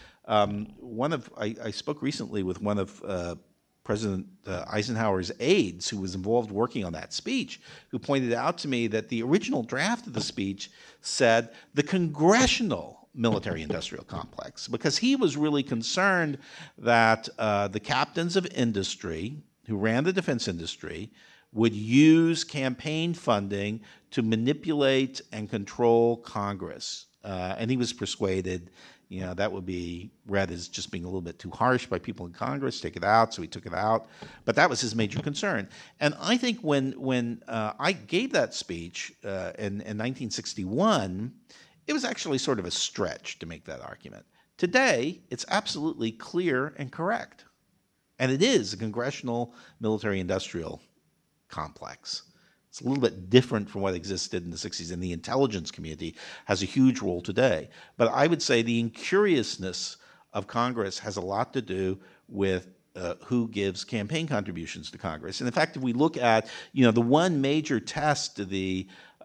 I spoke recently with one of President Eisenhower's aides who was involved working on that speech, who pointed out to me that the original draft of the speech said the congressional military-industrial complex, because he was really concerned that the captains of industry who ran the defense industry would use campaign funding to manipulate and control Congress. And he was persuaded, that would be read as just being a little bit too harsh by people in Congress, take it out, so he took it out. But that was his major concern. And I think when I gave that speech in 1961, it was actually sort of a stretch to make that argument. Today, it's absolutely clear and correct. And it is a congressional military-industrial complex. It's a little bit different from what existed in the 60s, and the intelligence community has a huge role today. But I would say the incuriousness of Congress has a lot to do with who gives campaign contributions to Congress. And in fact, if we look at, the one major test, the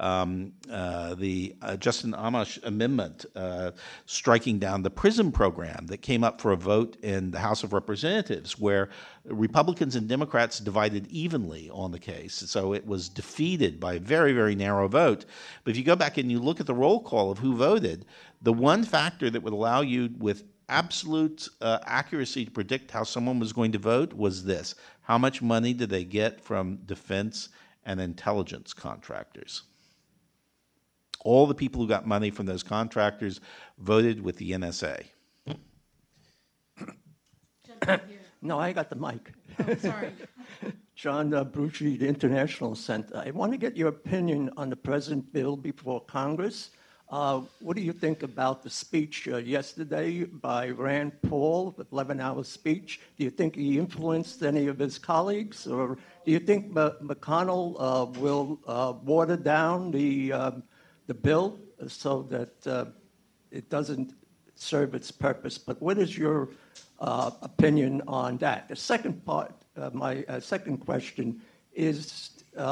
Justin Amash amendment striking down the PRISM program that came up for a vote in the House of Representatives, where Republicans and Democrats divided evenly on the case. So it was defeated by a very, very narrow vote. But if you go back and you look at the roll call of who voted, the one factor that would allow you with absolute accuracy to predict how someone was going to vote was this: how much money did they get from defense and intelligence contractors? all the people who got money from those contractors voted with the NSA. No, I got the mic. Oh, sorry. John Brucci, the International Center. I want to get your opinion on the present bill before Congress. What do you think about the speech yesterday by Rand Paul, the 11-hour speech? Do you think he influenced any of his colleagues? Or do you think McConnell will water down the bill so that it doesn't serve its purpose? But what is your opinion on that? The second part, my second question is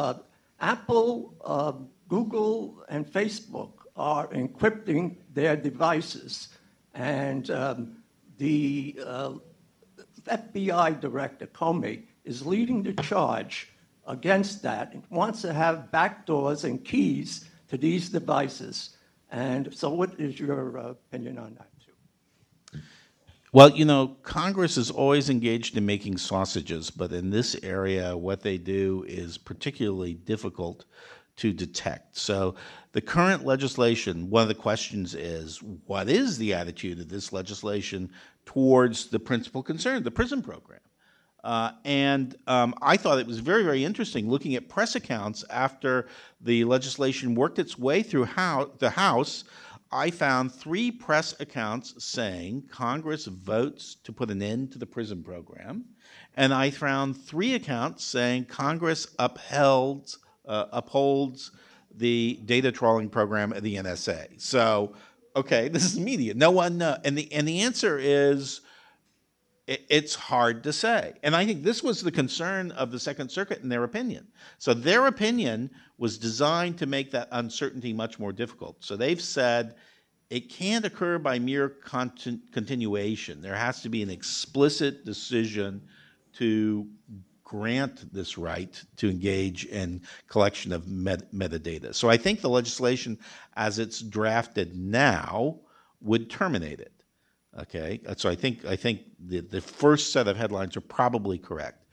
Apple, Google, and Facebook are encrypting their devices. And the FBI director, Comey, is leading the charge against that and wants to have backdoors and keys to these devices. And so what is your opinion on that? Well, you know, Congress is always engaged in making sausages, but in this area, what they do is particularly difficult to detect. So the current legislation, one of the questions is, what is the attitude of this legislation towards the principal concern, the PRISM program? I thought it was very, very interesting looking at press accounts after the legislation worked its way through the House. I found 3 press accounts saying Congress votes to put an end to the PRISM program, and I found 3 accounts saying Congress upholds the data trawling program of the NSA. So, okay, this is media. No one knows. And the answer is it's hard to say. And I think this was the concern of the Second Circuit in their opinion. So their opinion was designed to make that uncertainty much more difficult. So they've said it can't occur by mere continuation. There has to be an explicit decision to grant this right to engage in collection of metadata. So I think the legislation as it's drafted now would terminate it. Okay, so I think the first set of headlines are probably correct.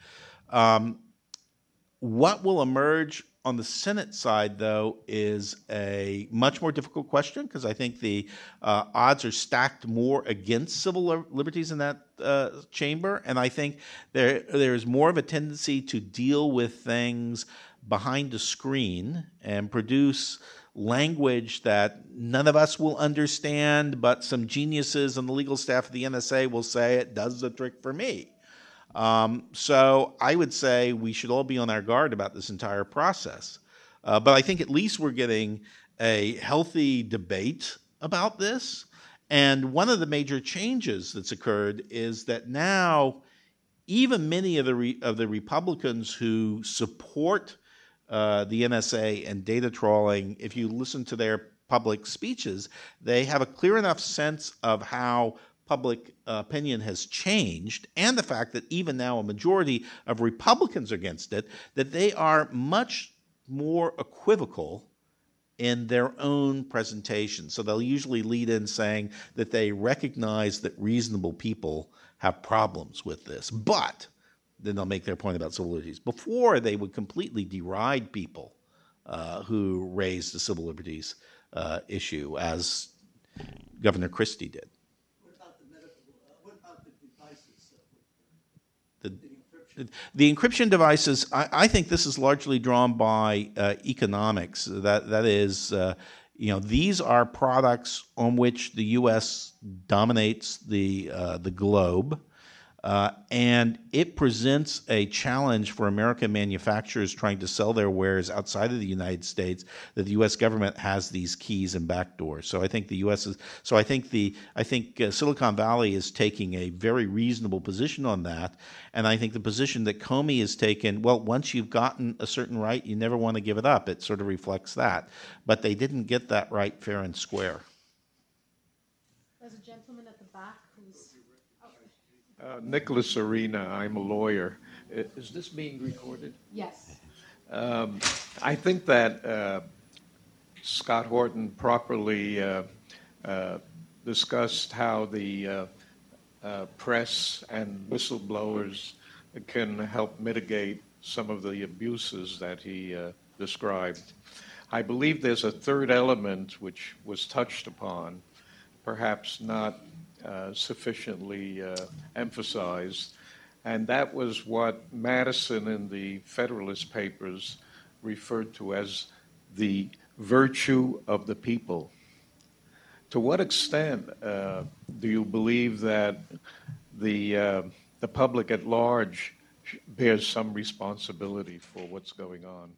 What will emerge on the Senate side, though, is a much more difficult question because I think the odds are stacked more against civil liberties in that chamber, and I think there is more of a tendency to deal with things behind the screen and produce language that none of us will understand, but some geniuses on the legal staff of the NSA will say it does the trick for me. So I would say we should all be on our guard about this entire process. But I think at least we're getting a healthy debate about this. And one of the major changes that's occurred is that now even many of the Republicans who support the NSA and data trawling, if you listen to their public speeches, they have a clear enough sense of how public opinion has changed and the fact that even now a majority of Republicans are against it, that they are much more equivocal in their own presentation. So they'll usually lead in saying that they recognize that reasonable people have problems with this, but then they'll make their point about civil liberties. Before, they would completely deride people who raised the civil liberties issue, as Governor Christie did. What about the devices? The encryption devices, I think this is largely drawn by economics. That is, these are products on which the U.S. dominates the globe. And it presents a challenge for American manufacturers trying to sell their wares outside of the United States, that the U.S. government has these keys and backdoors. So I think the U.S. is. So I think Silicon Valley is taking a very reasonable position on that, and I think the position that Comey has taken. Well, once you've gotten a certain right, you never want to give it up. It sort of reflects that, but they didn't get that right fair and square. There's a gentleman at the back who's. Nicholas Arena, I'm a lawyer. Is this being recorded? Yes. I think that Scott Horton properly discussed how the press and whistleblowers can help mitigate some of the abuses that he described. I believe there's a third element which was touched upon, perhaps not sufficiently emphasized, and that was what Madison in the Federalist Papers referred to as the virtue of the people. To what extent do you believe that the public at large bears some responsibility for what's going on?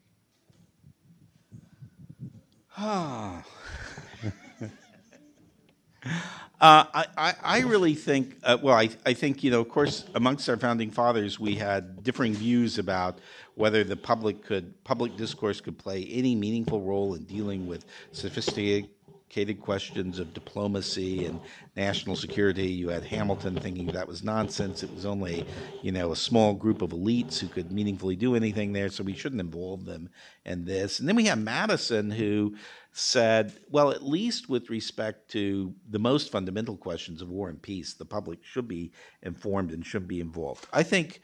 I really think, I think, of course, amongst our founding fathers, we had differing views about whether the public discourse could play any meaningful role in dealing with sophisticated questions of diplomacy and national security. You had Hamilton thinking that was nonsense. It was only, a small group of elites who could meaningfully do anything there, so we shouldn't involve them in this. And then we have Madison, who said, well, at least with respect to the most fundamental questions of war and peace, the public should be informed and should be involved. I think,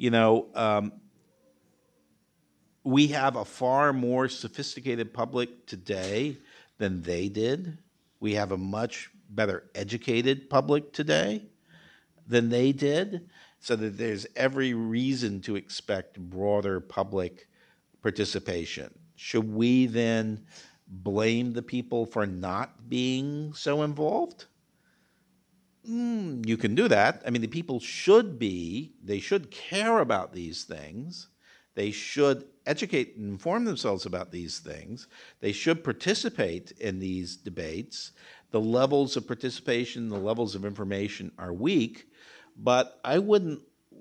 we have a far more sophisticated public today than they did. We have a much better educated public today than they did, so that there's every reason to expect broader public participation. Should we then blame the people for not being so involved? You can do that. I mean, the people they should care about these things. They should educate and inform themselves about these things. They should participate in these debates. The levels of participation, the levels of information are weak, but I wouldn't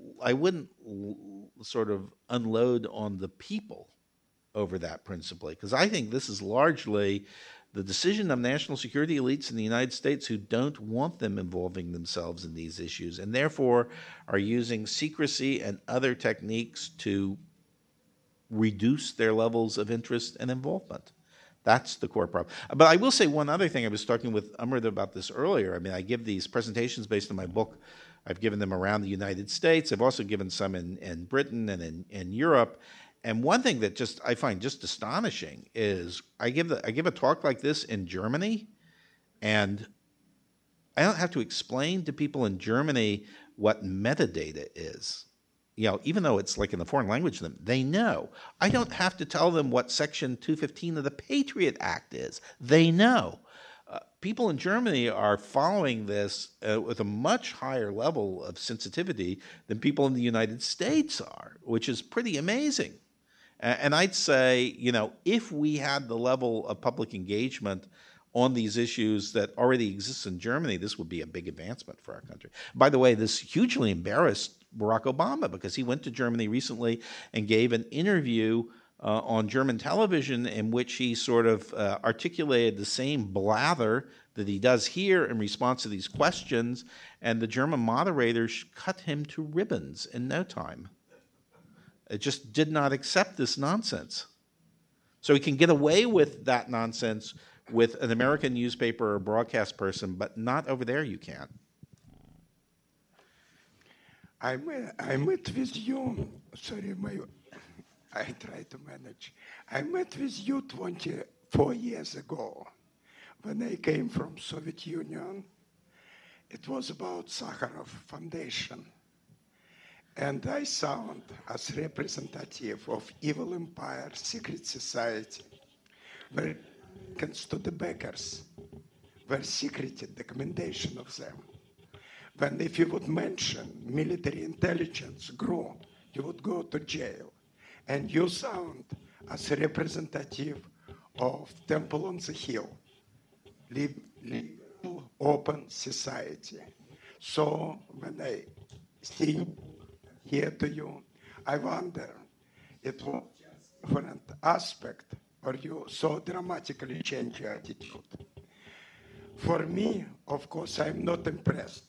sort of unload on the people over that principally, because I think this is largely the decision of national security elites in the United States who don't want them involving themselves in these issues, and therefore are using secrecy and other techniques to reduce their levels of interest and involvement. That's the core problem. But I will say one other thing. I was talking with Amrita about this earlier. I mean, I give these presentations based on my book. I've given them around the United States. I've also given some in Britain and in Europe. And one thing that I find just astonishing is I give a talk like this in Germany, and I don't have to explain to people in Germany what metadata is. Even though it's like in the foreign language to them, they know. I don't have to tell them what Section 215 of the Patriot Act is. They know. People in Germany are following this with a much higher level of sensitivity than people in the United States are, which is pretty amazing. And I'd say, if we had the level of public engagement on these issues that already exists in Germany, this would be a big advancement for our country. By the way, this hugely embarrassed Barack Obama, because he went to Germany recently and gave an interview on German television in which he sort of articulated the same blather that he does here in response to these questions, and the German moderators cut him to ribbons in no time. It just did not accept this nonsense. So he can get away with that nonsense with an American newspaper or broadcast person, but not over there you can't. I met with you, I try to manage. I met with you 24 years ago when I came from Soviet Union. It was about Sakharov Foundation. And I sound as representative of evil empire, secret society, where comes to the backers, were secreted documentation of them. When if you would mention military intelligence GRU, you would go to jail. And you sound as a representative of Temple on the Hill, liberal, open society. So when I see here to you, I wonder, it was a different aspect, or you so dramatically change your attitude. For me, of course, I'm not impressed,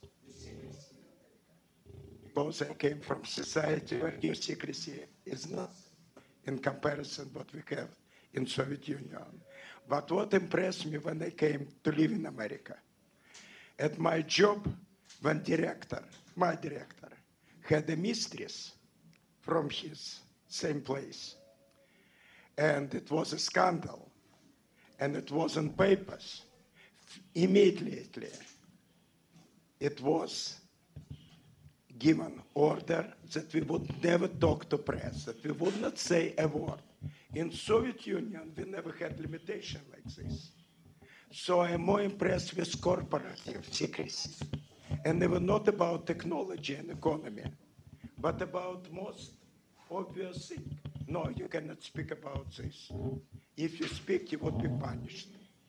because I came from society where your secrecy is not in comparison what we have in Soviet Union. But what impressed me when I came to live in America, at my job, when my director, had a mistress from his same place. And it was a scandal. and it was in papers. Immediately, it was given order that we would never talk to press, that we would not say a word. In Soviet Union, we never had limitation like this. So I'm more impressed with corporative secrecy. And they were not about technology and economy, but about most obvious thing. No, you cannot speak about this. If you speak, you would be punished.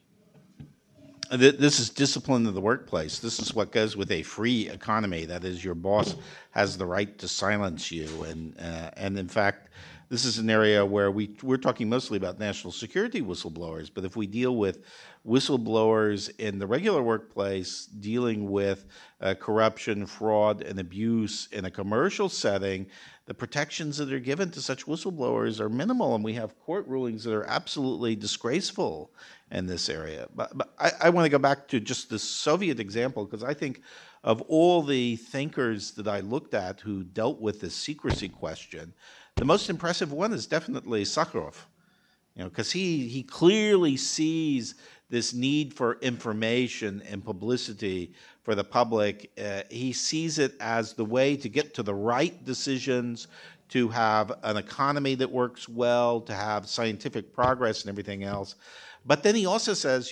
This is discipline of the workplace. This is what goes with a free economy. That is, your boss has the right to silence you. And in fact, this is an area where we're talking mostly about national security whistleblowers. But if we deal with whistleblowers in the regular workplace, dealing with corruption, fraud, and abuse in a commercial setting, the protections that are given to such whistleblowers are minimal, and we have court rulings that are absolutely disgraceful in this area. But I want to go back to just the Soviet example, because I think of all the thinkers that I looked at who dealt with the secrecy question, the most impressive one is definitely Sakharov, because he clearly sees this need for information and publicity for the public. He sees it as the way to get to the right decisions, to have an economy that works well, to have scientific progress and everything else. But then he also says,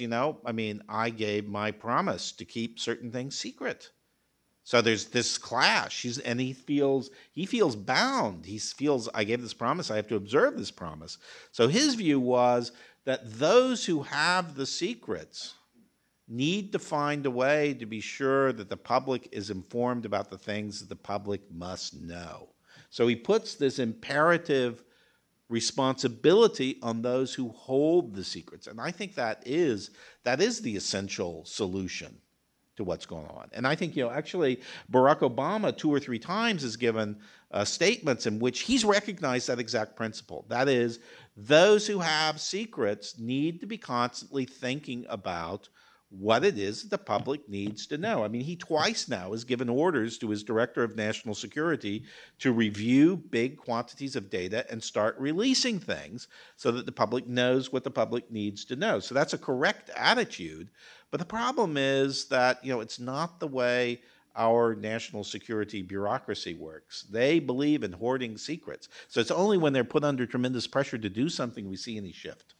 I gave my promise to keep certain things secret. So there's this clash, he feels bound. He feels, I gave this promise, I have to observe this promise. So his view was that those who have the secrets need to find a way to be sure that the public is informed about the things that the public must know. So he puts this imperative responsibility on those who hold the secrets. And I think that is the essential solution to what's going on. And I think, actually, Barack Obama 2 or 3 times has given statements in which he's recognized that exact principle. That is, those who have secrets need to be constantly thinking about what it is that the public needs to know. I mean, he twice now has given orders to his Director of National Security to review big quantities of data and start releasing things so that the public knows what the public needs to know. So that's a correct attitude. But the problem is that, it's not the way our national security bureaucracy works. They believe in hoarding secrets. So it's only when they're put under tremendous pressure to do something we see any shift.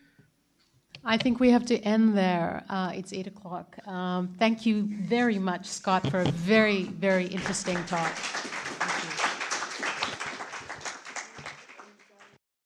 I think we have to end there. It's 8 o'clock. Thank you very much, Scott, for a very, very interesting talk.